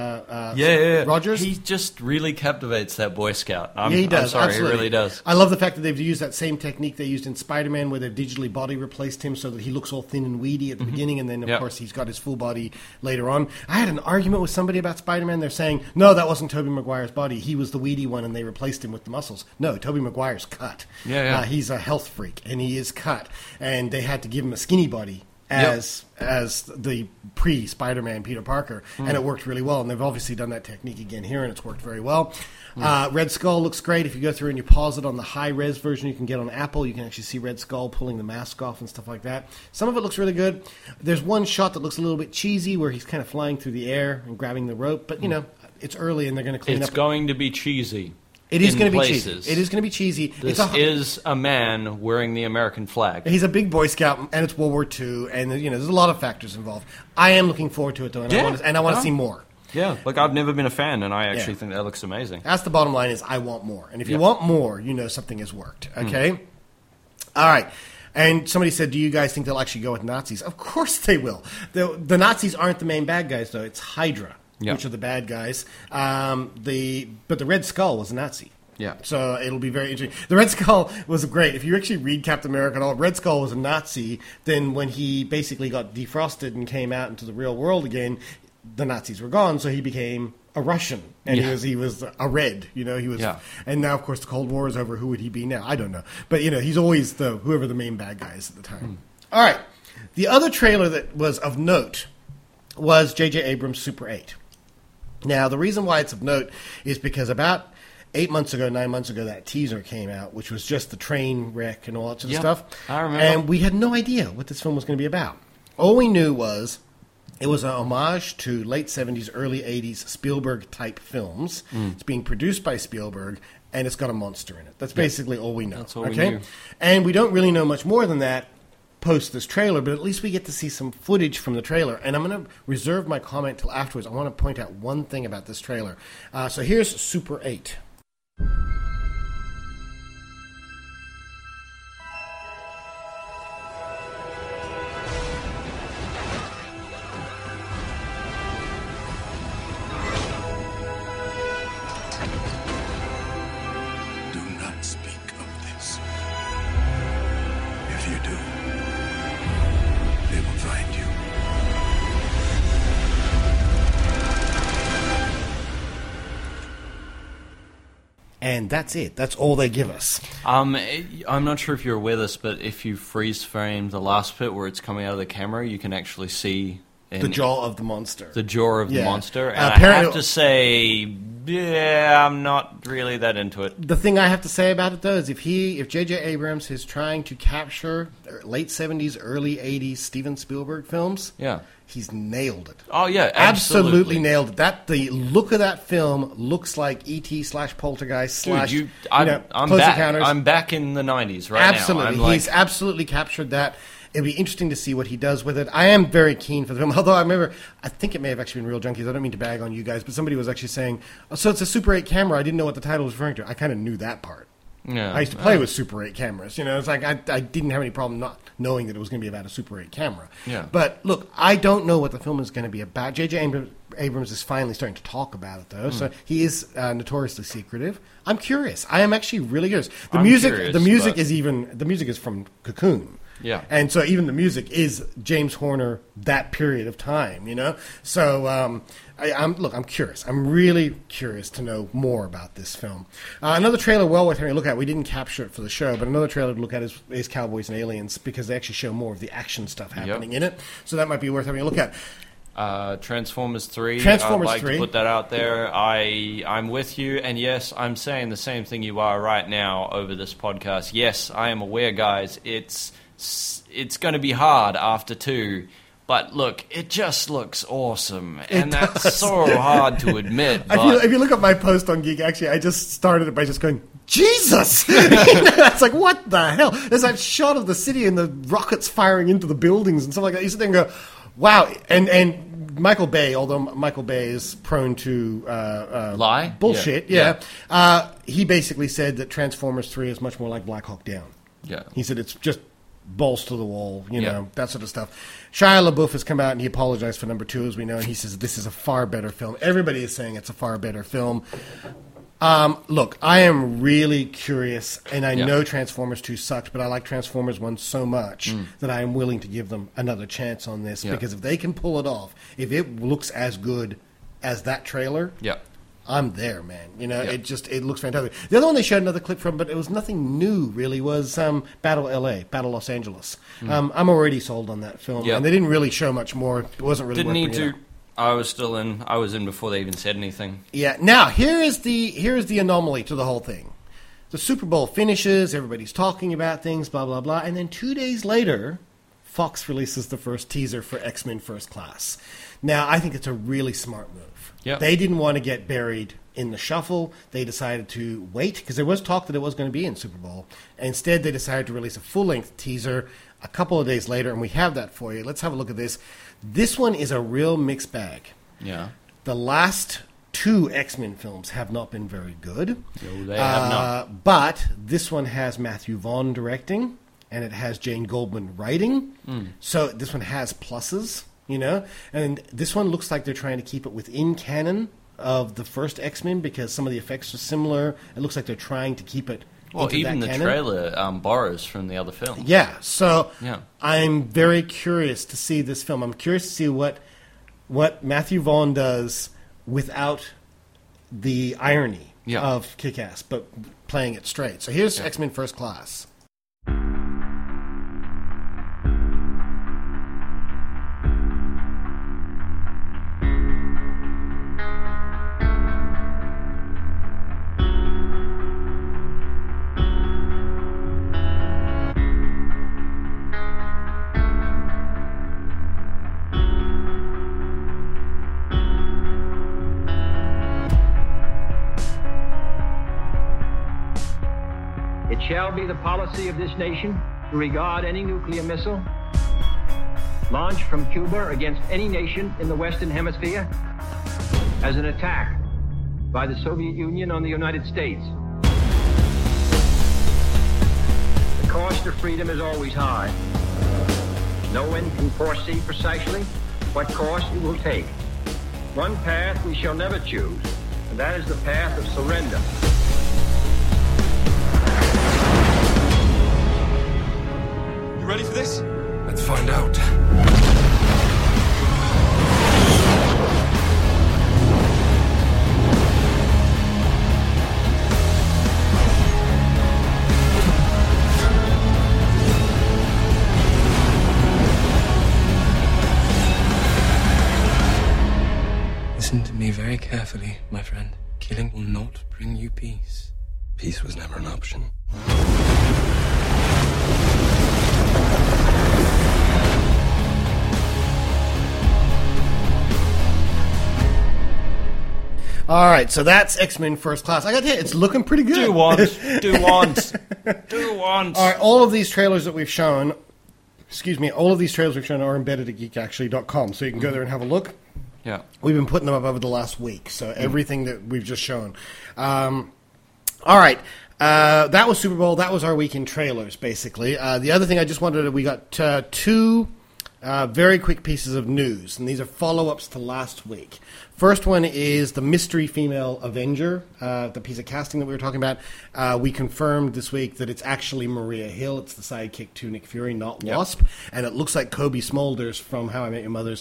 Rogers. He just really captivates that Boy Scout. He does. I'm sorry, absolutely. He really does. I love the fact that they've used that same technique they used in Spider-Man, where they've digitally body replaced him so that he looks all thin and weedy at the beginning, and then, of course, he's got his full body later on. I had an argument with somebody about Spider-Man. They're saying, no, that wasn't Tobey Maguire's body. He was the weedy one, and they replaced him with the muscles. No, Tobey Maguire's cut. He's a health freak, and he is cut. And they had to give him a skinny body as the pre-Spider-Man Peter Parker, and it worked really well. And they've obviously done that technique again here, and it's worked very well. Red Skull looks great. If you go through and you pause it on the high-res version you can get on Apple, you can actually see Red Skull pulling the mask off and stuff like that. Some of it looks really good. There's one shot that looks a little bit cheesy where he's kind of flying through the air and grabbing the rope, but, you know, it's early and they're going to clean up. It's going to be cheesy. It is going to be cheesy. It is going to be cheesy. This is a man wearing the American flag. He's a big Boy Scout, and it's World War II, and there's a lot of factors involved. I am looking forward to it, though, and I want to see more. Yeah, like I've never been a fan, and I actually think that looks amazing. That's the bottom line: is I want more, and if you want more, something has worked. Okay, all right. And somebody said, do you guys think they'll actually go with Nazis? Of course they will. The Nazis aren't the main bad guys, though. It's Hydra. Which are the bad guys. But the Red Skull was a Nazi. Yeah. So it'll be very interesting. The Red Skull was great. If you actually read Captain America at all, Red Skull was a Nazi. Then when he basically got defrosted and came out into the real world again, the Nazis were gone, so he became a Russian. And he was a Red. He was. And now, of course, the Cold War is over. Who would he be now? I don't know. But, he's always whoever the main bad guy is at the time. All right. The other trailer that was of note was J.J. Abrams' Super 8. Now, the reason why it's of note is because about 9 months ago, that teaser came out, which was just the train wreck and all that sort of stuff. I remember. And we had no idea what this film was going to be about. All we knew was it was an homage to late 70s, early 80s Spielberg-type films. It's being produced by Spielberg, and it's got a monster in it. That's basically all we know. That's all we knew. And we don't really know much more than that post this trailer, but at least we get to see some footage from the trailer. And I'm going to reserve my comment till afterwards. I want to point out one thing about this trailer. So here's Super 8. Do not speak of this. If you do, they will find you. And that's it. That's all they give us. I'm not sure if you're aware of this, but if you freeze frame the last bit where it's coming out of the camera, you can actually see the jaw of the monster. The jaw of the monster. And I have to say, I'm not really that into it. The thing I have to say about it, though, is if J.J. Abrams is trying to capture late 70s, early 80s Steven Spielberg films, he's nailed it. Oh, yeah, absolutely nailed it. The look of that film looks like E.T./Poltergeist/ Dude, Close Encounters. I'm back in the 90s right now. Absolutely. He's absolutely captured that. It'll be interesting to see what he does with it. I am very keen for the film, although I think it may have actually been Real Junkies. I don't mean to bag on you guys, but somebody was actually saying, so it's a Super 8 camera. I didn't know what the title was referring to. I kind of knew that part. Yeah. I used to play with Super 8 cameras. It's like I didn't have any problem not knowing that it was going to be about a Super 8 camera. Yeah. But look, I don't know what the film is going to be about. J.J. Abrams is finally starting to talk about it, though. So he is notoriously secretive. I'm curious. I am actually really curious. The music is from Cocoon. Yeah. And so even the music is James Horner that period of time, So I'm curious. I'm really curious to know more about this film. Another trailer well worth having a look at. We didn't capture it for the show, but another trailer to look at is Cowboys and Aliens because they actually show more of the action stuff happening in it. So that might be worth having a look at. Transformers 3. Transformers I'd like 3. to put that out there. I'm with you, and yes, I'm saying the same thing you are right now over this podcast. Yes, I am aware, guys. It's going to be hard after 2, but look, it just looks awesome, and that's so hard to admit. If you look at my post on Geek, actually, I just started it by just going, Jesus! It's like, what the hell? There's that shot of the city and the rockets firing into the buildings and stuff like that. You sit there and go, wow. And Michael Bay, although Michael Bay is prone to lie? Bullshit, he basically said that Transformers 3 is much more like Black Hawk Down. Yeah. He said it's just balls to the wall, that sort of stuff. Shia LaBeouf has come out and he apologized for number 2, as we know, and he says this is a far better film. Everybody is saying it's a far better film. Look, I am really curious, and I know Transformers 2 sucked, but I like Transformers 1 so much that I am willing to give them another chance on this, because if they can pull it off, if it looks as good as that trailer, I'm there, man. It looks fantastic. The other one they showed another clip from, but it was nothing new, really, was Battle Los Angeles. I'm already sold on that film, and they didn't really show much more. It wasn't really didn't need to. I was in before they even said anything. Yeah. Now here is the anomaly to the whole thing. The Super Bowl finishes, everybody's talking about things, blah blah blah, and then 2 days later, Fox releases the first teaser for X-Men First Class. Now I think it's a really smart move. Yep. They didn't want to get buried in the shuffle. They decided to wait because there was talk that it was going to be in Super Bowl. Instead, they decided to release a full-length teaser a couple of days later, and we have that for you. Let's have a look at this. This one is a real mixed bag. Yeah. The last 2 X-Men films have not been very good. No, they have not. But this one has Matthew Vaughn directing, and it has Jane Goldman writing. So this one has pluses, And this one looks like they're trying to keep it within canon of the first X-Men because some of the effects are similar. It looks like they're trying to keep it into even that the canon. trailer borrows from the other film. Yeah, so I'm very curious to see this film. I'm curious to see what Matthew Vaughn does without the irony of Kick-Ass, but playing it straight. So here's X-Men First Class. It shall be the policy of this nation to regard any nuclear missile launched from Cuba against any nation in the Western Hemisphere as an attack by the Soviet Union on the United States. The cost of freedom is always high. No one can foresee precisely what course it will take. One path we shall never choose, and that is the path of surrender. You ready for this? Let's find out. Listen to me very carefully, my friend. Killing will not bring you peace. Peace was never an option. All right, so that's X-Men First Class. I got to tell you, it's looking pretty good. Do want. All right, all of these trailers that we've shown all of these trailers we've shown are embedded at geekactually.com, so you can go there and have a look. Yeah. We've been putting them up over the last week, so everything that we've just shown. All right. That was Super Bowl. That was our week in trailers, basically. The other thing I just wanted to... We got two very quick pieces of news, and these are follow-ups to last week. First one is the mystery female Avenger, the piece of casting that we were talking about. We confirmed this week that it's actually Maria Hill. It's the sidekick to Nick Fury, not Wasp. And it looks like Kobe Smulders from How I Met Your Mother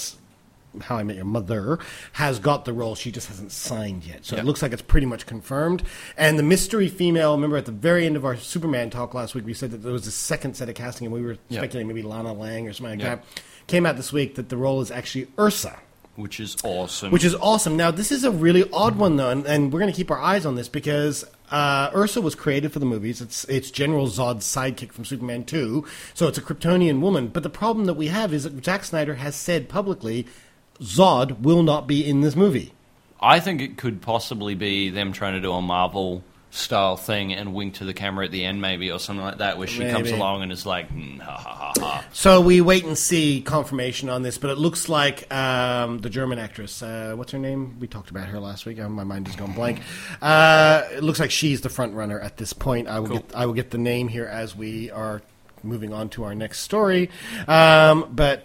has got the role. She just hasn't signed yet. So it looks like it's pretty much confirmed. And the mystery female, remember at the very end of our Superman talk last week, we said that there was a second set of casting, and we were speculating maybe Lana Lang or something like that. Came out this week that the role is actually Ursa. Which is awesome. Now, this is a really odd one, though, and we're going to keep our eyes on this because Ursa was created for the movies. It's General Zod's sidekick from Superman 2, so it's a Kryptonian woman. But the problem that we have is that Zack Snyder has said publicly Zod will not be in this movie. I think it could possibly be them trying to do a Marvel-style thing and wink to the camera at the end, maybe, or something like that, where she comes along and is like, ha, ha, ha, ha. So we wait and see confirmation on this, but it looks like the German actress, what's her name? We talked about her last week. My mind has gone blank. It looks like she's the front runner at this point. I will get the name here as we are moving on to our next story. Where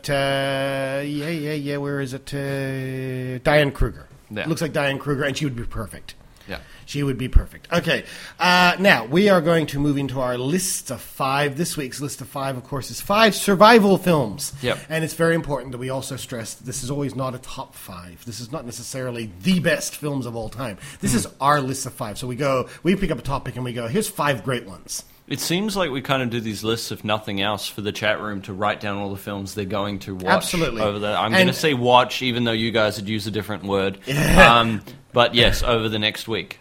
is it? Diane Kruger. Yeah. Looks like Diane Kruger, and she would be perfect. Yeah. She would be perfect. Okay. Now, we are going to move into our list of 5. This week's list of 5, of course, is 5 survival films. Yep. And it's very important that we also stress that this is always not a top 5. This is not necessarily the best films of all time. This is our list of 5. So we pick up a topic and we go, here's 5 great ones. It seems like we kind of do these lists, if nothing else, for the chat room to write down all the films they're going to watch. Absolutely. Over there. I'm going to say watch, even though you guys would use a different word. But yes, over the next week.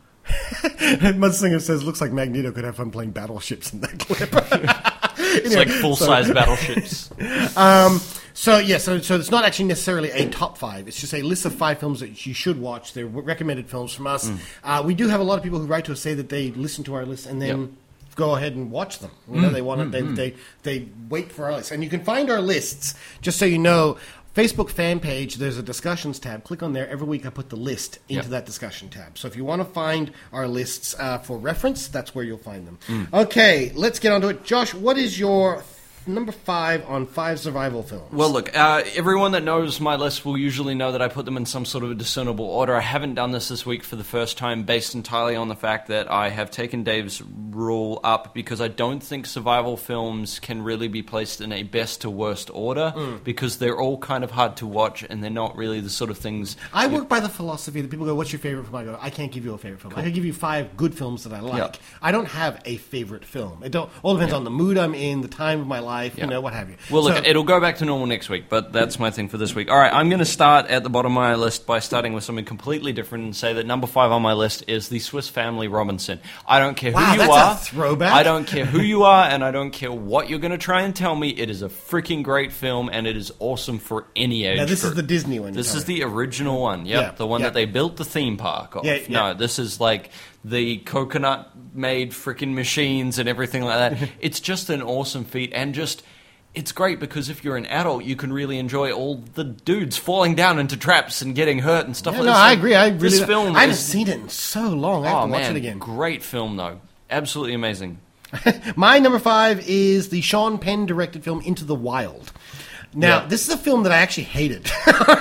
Mudsinger says, looks like Magneto could have fun playing battleships in that clip. It's like full-size battleships. So it's not actually necessarily a top 5. It's just a list of 5 films that you should watch. They're recommended films from us. We do have a lot of people who write to us say that they listen to our list and then go ahead and watch them. You know, they want to. They wait for our list, and you can find our lists. Just so you know, Facebook fan page. There's a discussions tab. Click on there. Every week I put the list into that discussion tab. So if you want to find our lists for reference, that's where you'll find them. Okay, let's get on to it. Josh, what is your number 5 on 5 survival films? Well, look, everyone that knows my list will usually know that I put them in some sort of a discernible order. I haven't done this week for the first time, based entirely on the fact that I have taken Dave's rule up because I don't think survival films can really be placed in a best to worst order because they're all kind of hard to watch and they're not really the sort of things... I work by the philosophy that people go, what's your favorite film? I go, I can't give you a favorite film. Cool. I can give you 5 good films that I like. Yep. I don't have a favorite film. It all depends on the mood I'm in, the time of my life, you know, what have you. Well, look, it'll go back to normal next week, but that's my thing for this week. All right, I'm going to start at the bottom of my list by starting with something completely different and say that number 5 on my list is The Swiss Family Robinson. I don't care who you that's are. A throwback. I don't care who you are, and I don't care what you're going to try and tell me. It is a freaking great film, and it is awesome for any age. Now, this is the Disney one. This is the original one. Yep, the one that they built the theme park of. No, this is like the coconut-made freaking machines and everything like that. It's just an awesome feat, and just... It's great because if you're an adult, you can really enjoy all the dudes falling down into traps and getting hurt and stuff like that. No, I agree. I haven't seen it in so long. I have to watch it again. Great film, though. Absolutely amazing. My number 5 is the Sean Penn directed film Into the Wild. Now, this is a film that I actually hated.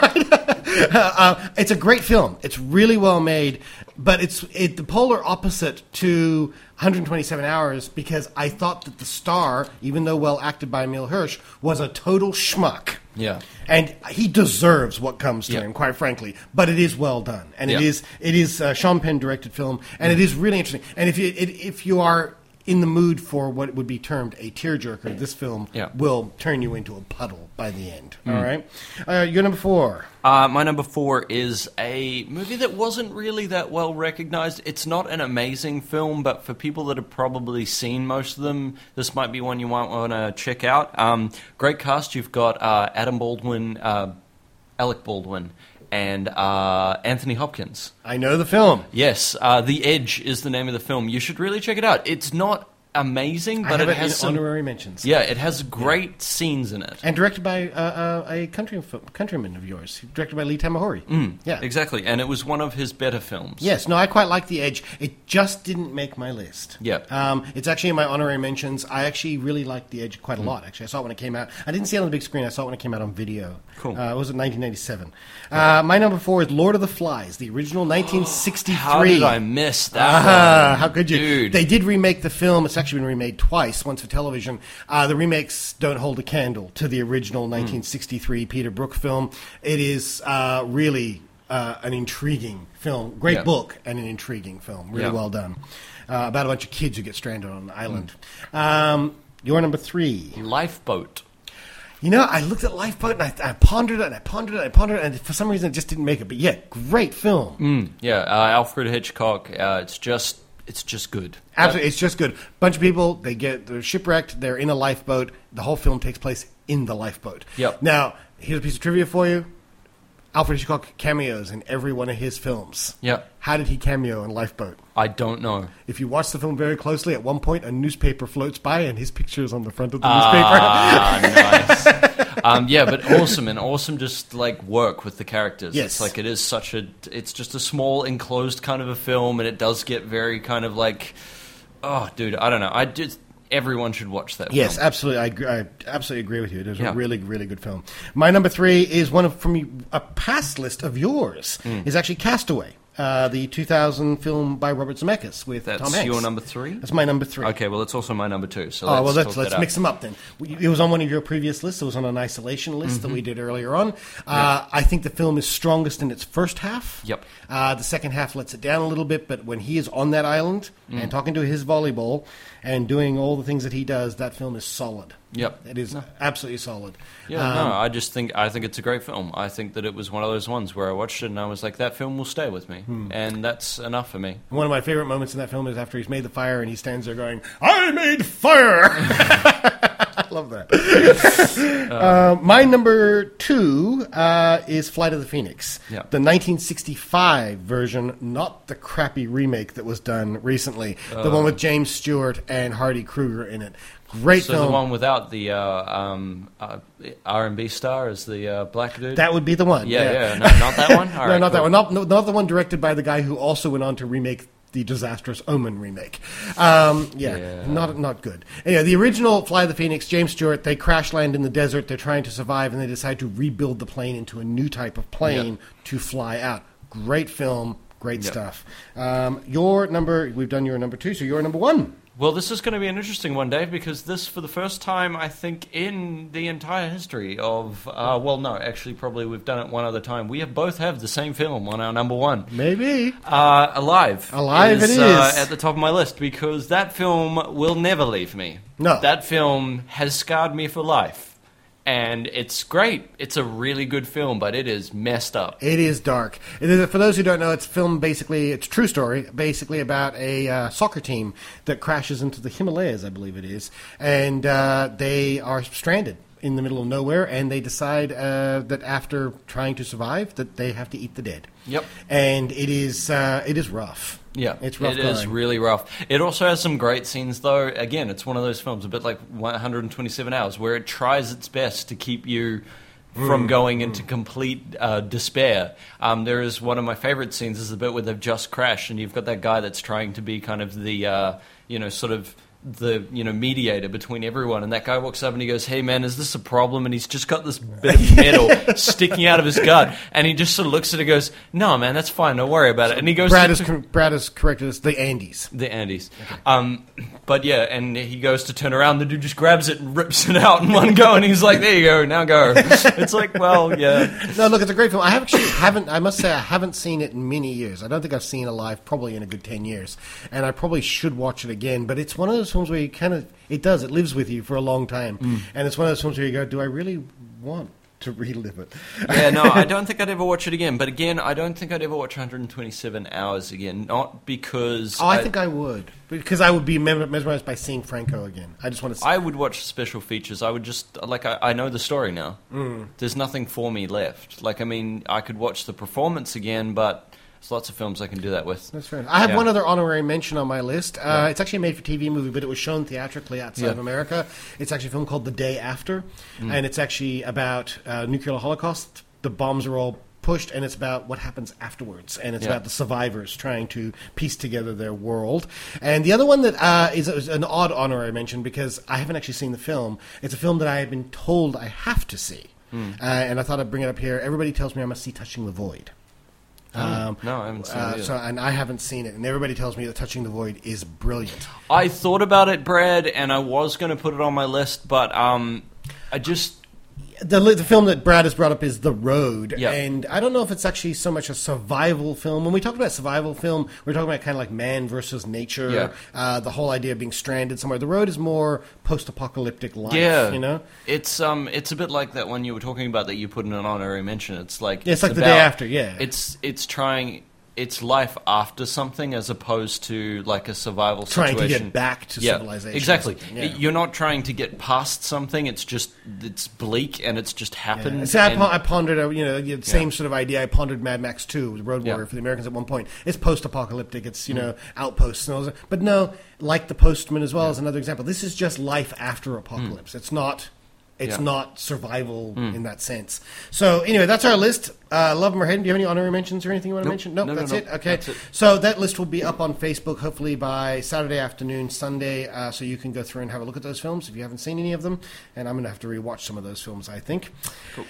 It's a great film. It's really well made, but it's the polar opposite to 127 Hours because I thought that the star, even though well acted by Emil Hirsch, was a total schmuck. Yeah. And he deserves what comes to him, quite frankly. But it is well done. And it is a Sean Penn directed film, and it is really interesting. And if you are in the mood for what would be termed a tearjerker, this film will turn you into a puddle by the end. All right? Your number 4. My number 4 is a movie that wasn't really that well recognized. It's not an amazing film, but for people that have probably seen most of them, this might be one you might want to check out. Great cast. You've got Adam Baldwin, Alec Baldwin, and Anthony Hopkins. I know the film. Yes, The Edge is the name of the film. You should really check it out. It's not amazing, I but have it has some honorary mentions. Yeah, it has great scenes in it. And directed by a countryman of yours. Directed by Lee Tamahori. Yeah, exactly. And it was one of his better films. Yes, no, I quite like The Edge. It just didn't make my list. Yeah. It's actually in my honorary mentions. I actually really liked The Edge quite a lot, actually. I saw it when it came out. I didn't see it on the big screen. I saw it when it came out on video. Cool. It was in 1997. My number 4 is Lord of the Flies, the original 1963. How did I miss that one? How could you? Dude. They did remake the film. It's actually been remade twice, once for television. The remakes don't hold a candle to the original 1963 Peter Brook film. It is really an intriguing film. Great book and an intriguing film. Really well done. About a bunch of kids who get stranded on an island. Your number 3. Lifeboat. You know, I looked at Lifeboat and I pondered it and I pondered it and I pondered it, and for some reason it just didn't make it. But yeah, great film. Alfred Hitchcock. It's just good. Absolutely, it's just good. Bunch of people, they're shipwrecked, they're in a lifeboat. The whole film takes place in the lifeboat. Yep. Now, here's a piece of trivia for you. Alfred Hitchcock cameos in every one of his films. Yep. How did he cameo in Lifeboat? I don't know. If you watch the film very closely, at one point a newspaper floats by and his picture is on the front of the newspaper. Nice. But awesome just like work with the characters. Yes. It's just a small enclosed kind of a film, and it does get very kind of like, oh, dude, I don't know. Everyone should watch that film. Yes, absolutely. I absolutely agree with you. It is a really, really good film. My number 3 is one from a past list of yours. Is actually Castaway. The 2000 film by Robert Zemeckis with Tom Hanks. That's your number 3? That's my number 3. Okay, well, it's also my number 2. So let's mix them up then. It was on one of your previous lists. It was on an isolation list that we did earlier on. I think the film is strongest in its first half. Yep. The second half lets it down a little bit, but when he is on that island and talking to his volleyball and doing all the things that he does, that film is solid. Yep. It is absolutely solid. I think it's a great film. I think that it was one of those ones where I watched it and I was like, that film will stay with me. And that's enough for me. One of my favorite moments in that film is after he's made the fire and he stands there going, I made fire! I love that. My number 2 is Flight of the Phoenix. Yeah. The 1965 version, not the crappy remake that was done recently. The one with James Stewart and Hardy Kruger in it. Great film. So the one without the R&B star as the black dude? That would be the one. Yeah. No, not that one? All right, not that one. Not the one directed by the guy who also went on to remake the disastrous Omen remake. Not good. Anyway, the original Fly the Phoenix, James Stewart, they crash land in the desert. They're trying to survive, and they decide to rebuild the plane into a new type of plane to fly out. Great film. Great stuff. We've done your number 2, so you're number 1. Well, this is going to be an interesting one, Dave, because this, for the first time, I think, in the entire history of... probably we've done it one other time. We both have the same film on our number 1. Maybe. Alive. Alive it is. At the top of my list, because that film will never leave me. No. That film has scarred me for life. And it's great. It's a really good film, but it is messed up. It is dark. For those who don't know, it's a film basically, it's a true story, basically about a soccer team that crashes into the Himalayas, I believe it is. And they are stranded in the middle of nowhere, and they decide that after trying to survive, that they have to eat the dead. Yep. And it is rough. Yeah, it's rough. It is really rough. It also has some great scenes, though. Again, it's one of those films, a bit like 127 Hours, where it tries its best to keep you from going into complete despair. There is one of my favorite scenes is the bit where they've just crashed, and you've got that guy that's trying to be kind of the, mediator between everyone, and that guy walks up and he goes, "Hey man, is this a problem?" And he's just got this bit of metal sticking out of his gut, and he just sort of looks at it and goes, "No man, that's fine, don't worry about it." And he goes, Brad has corrected us, the Andes. Okay. But yeah, and he goes to turn around, the dude just grabs it and rips it out in one go, and he's like, "There you go, now go." It's like, well, yeah. No, look, it's a great film. I haven't seen it in many years. I don't think I've seen Alive probably in a good 10 years, and I probably should watch it again. But it's one of those films where you it lives with you for a long time, and it's one of those films where you go, do I really want to relive it? Yeah, no, I don't think I'd ever watch it again. But again, I don't think I'd ever watch 127 Hours again. Not because... I think I would. Because I would be mesmerized by seeing Franco again. I just want to see... I would watch special features. I would just... I know the story now. There's nothing for me left. I could watch the performance again, but There's lots of films I can do that with. That's fair. I have one other honorary mention on my list. It's actually a made-for-TV movie, but it was shown theatrically outside of America. It's actually a film called The Day After, and it's actually about nuclear holocaust. The bombs are all pushed, and it's about what happens afterwards, and it's about the survivors trying to piece together their world. And the other one that is an odd honorary mention, because I haven't actually seen the film. It's a film that I have been told I have to see, and I thought I'd bring it up here. Everybody tells me I must see Touching the Void. No, I haven't seen it either. And I haven't seen it, and everybody tells me that Touching the Void is brilliant. I thought about it, Brad, and I was going to put it on my list, but I just... The film that Brad has brought up is The Road, and I don't know if it's actually so much a survival film. When we talk about survival film, we're talking about kind of like man versus nature, the whole idea of being stranded somewhere. The Road is more post-apocalyptic life, you know? It's a bit like that one you were talking about that you put in an honorary mention. It's like... it's like The Day After, It's trying... It's life after something as opposed to like a survival situation. Trying to get back to civilization. Exactly. You're not trying to get past something. It's just, it's bleak and it's just happened. Yeah. So I pondered, the same sort of idea. I pondered Mad Max 2, Road Warrior for the Americans at one point. It's post-apocalyptic. It's, outposts and all that. But no, like The Postman as well as another example. This is just life after apocalypse. It's not... It's not survival in that sense. So, anyway, that's our list. Love them or hate them. Do you have any honorary mentions or anything you want to mention? Nope, that's it? Okay. That's it. So, that list will be up on Facebook, hopefully by Saturday afternoon, Sunday, so you can go through and have a look at those films if you haven't seen any of them. And I'm going to have to rewatch some of those films, I think. Cool.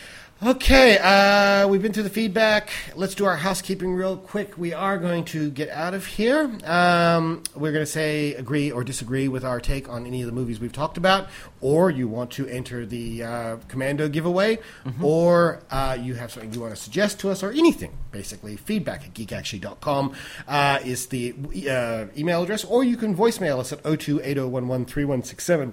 Okay, we've been through the feedback. Let's do our housekeeping real quick. We are going to get out of here. We're going to say agree or disagree with our take on any of the movies we've talked about, or you want to enter the Commando giveaway, or you have something you want to suggest to us, or anything, basically. Feedback at geekactually.com is the email address, or you can voicemail us at 02-8011-3167,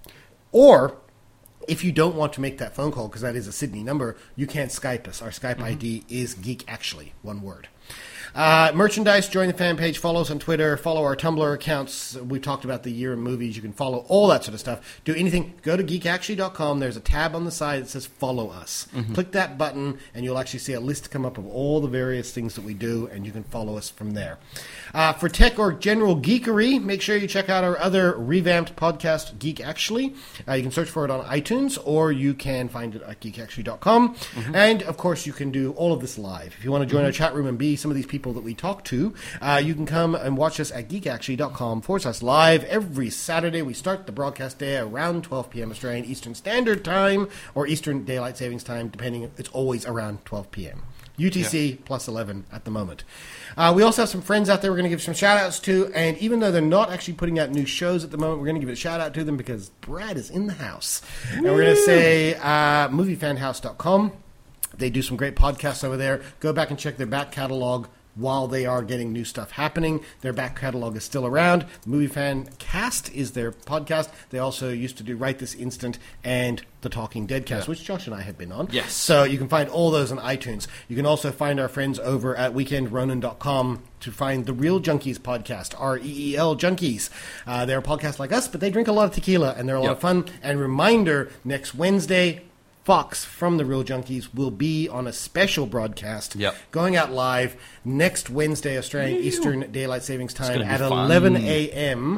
or... if you don't want to make that phone call, because that is a Sydney number, you can Skype us. Our Skype ID is Geek Actually, one word. Merchandise, join the fan page, follow us on Twitter, follow our Tumblr accounts. We've talked about the year in movies. You can follow all that sort of stuff. Do anything. Go to geekactually.com. There's a tab on the side that says follow us. Click that button, and you'll actually see a list come up of all the various things that we do, and you can follow us from there. For tech or general geekery, make sure you check out our other revamped podcast, Geek Actually. You can search for it on iTunes, or you can find it at geekactually.com. And, of course, you can do all of this live. If you want to join our chat room and be some of these people that we talk to, you can come and watch us at geekactually.com/live every Saturday. We start the broadcast day around 12 p.m. Australian Eastern Standard Time, or Eastern Daylight Savings Time, depending. It's always around 12 p.m. UTC plus 11 at the moment. We also have some friends out there we're going to give some shout-outs to, and even though they're not actually putting out new shows at the moment, we're going to give a shout-out to them because Brad is in the house. And we're going to say moviefanhouse.com. They do some great podcasts over there. Go back and check their back catalog while they are getting new stuff happening. Their back catalog is still around. Movie Fan Cast is their podcast. They also used to do Right This Instant and The Talking Dead Cast, which Josh and I have been on. Yes. So you can find all those on iTunes. You can also find our friends over at weekendronin.com to find the Real Junkies podcast, REEL Junkies. They're a podcast like us, but they drink a lot of tequila, and they're a lot of fun. And reminder, next Wednesday, Fox from the Real Junkies will be on a special broadcast going out live next Wednesday, Australian Eastern Daylight Savings Time at 11 a.m.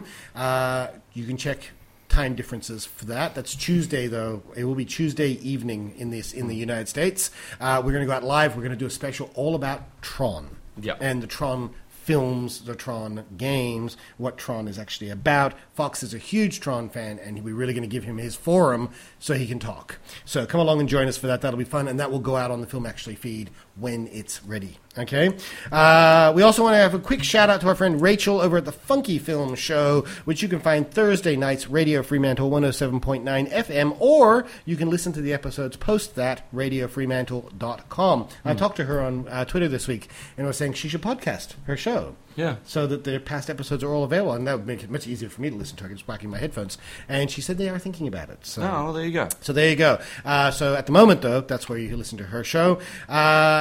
You can check time differences for that. That's Tuesday, though. It will be Tuesday evening in the United States. We're going to go out live. We're going to do a special all about Tron and the Tron films, the Tron games, what Tron is actually about. Fox is a huge Tron fan, and we're really going to give him his forum so he can talk. So come along and join us for that. That'll be fun, and that will go out on the Film Actually feed when it's ready. Okay? We also want to have a quick shout-out to our friend Rachel over at the Funky Film Show, which you can find Thursday nights, Radio Fremantle 107.9 FM, or you can listen to the episodes post that, radiofremantle.com. I talked to her on Twitter this week, and was saying she should podcast her show. Yeah. So that the past episodes are all available, and that would make it much easier for me to listen to her just whacking my headphones. And she said they are thinking about it. So. Oh, well, there you go. So there you go. So at the moment, though, that's where you listen to her show.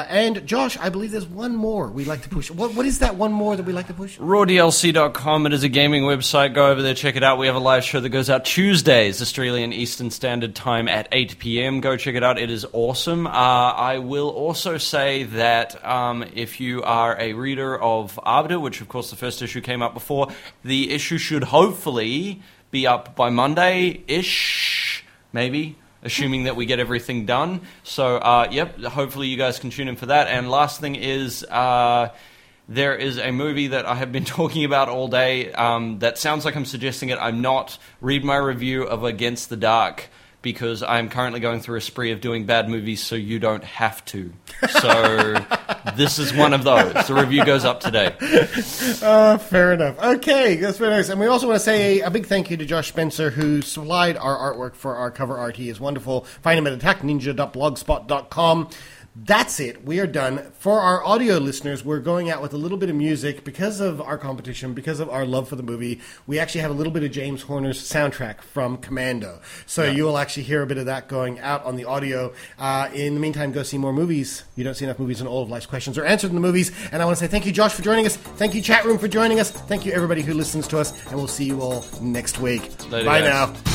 And Josh, I believe there's one more we like to push. What is that one more that we like to push? RawDLC.com. It is a gaming website. Go over there, check it out. We have a live show that goes out Tuesdays, Australian Eastern Standard Time at 8 p.m. Go check it out. It is awesome. I will also say that if you are a reader of Arbiter, which of course the first issue came out before, the issue should hopefully be up by Monday-ish, maybe, assuming that we get everything done. So, hopefully you guys can tune in for that. And last thing is, there is a movie that I have been talking about all day that sounds like I'm suggesting it. I'm not. Read my review of Against the Dark, because I'm currently going through a spree of doing bad movies so you don't have to. So this is one of those. The review goes up today. Fair enough. Okay, that's very nice. And we also want to say a big thank you to Josh Spencer, who supplied our artwork for our cover art. He is wonderful. Find him at attackninja.blogspot.com. That's it. We are done. For our audio listeners, we're going out with a little bit of music. Because of our competition, because of our love for the movie, we actually have a little bit of James Horner's soundtrack from Commando. So you will actually hear a bit of that going out on the audio. In the meantime, go see more movies. You don't see enough movies, and all of life's questions are answered in the movies. And I want to say thank you, Josh, for joining us. Thank you, chat room, for joining us. Thank you, everybody who listens to us. And we'll see you all next week. Later, Bye guys. now.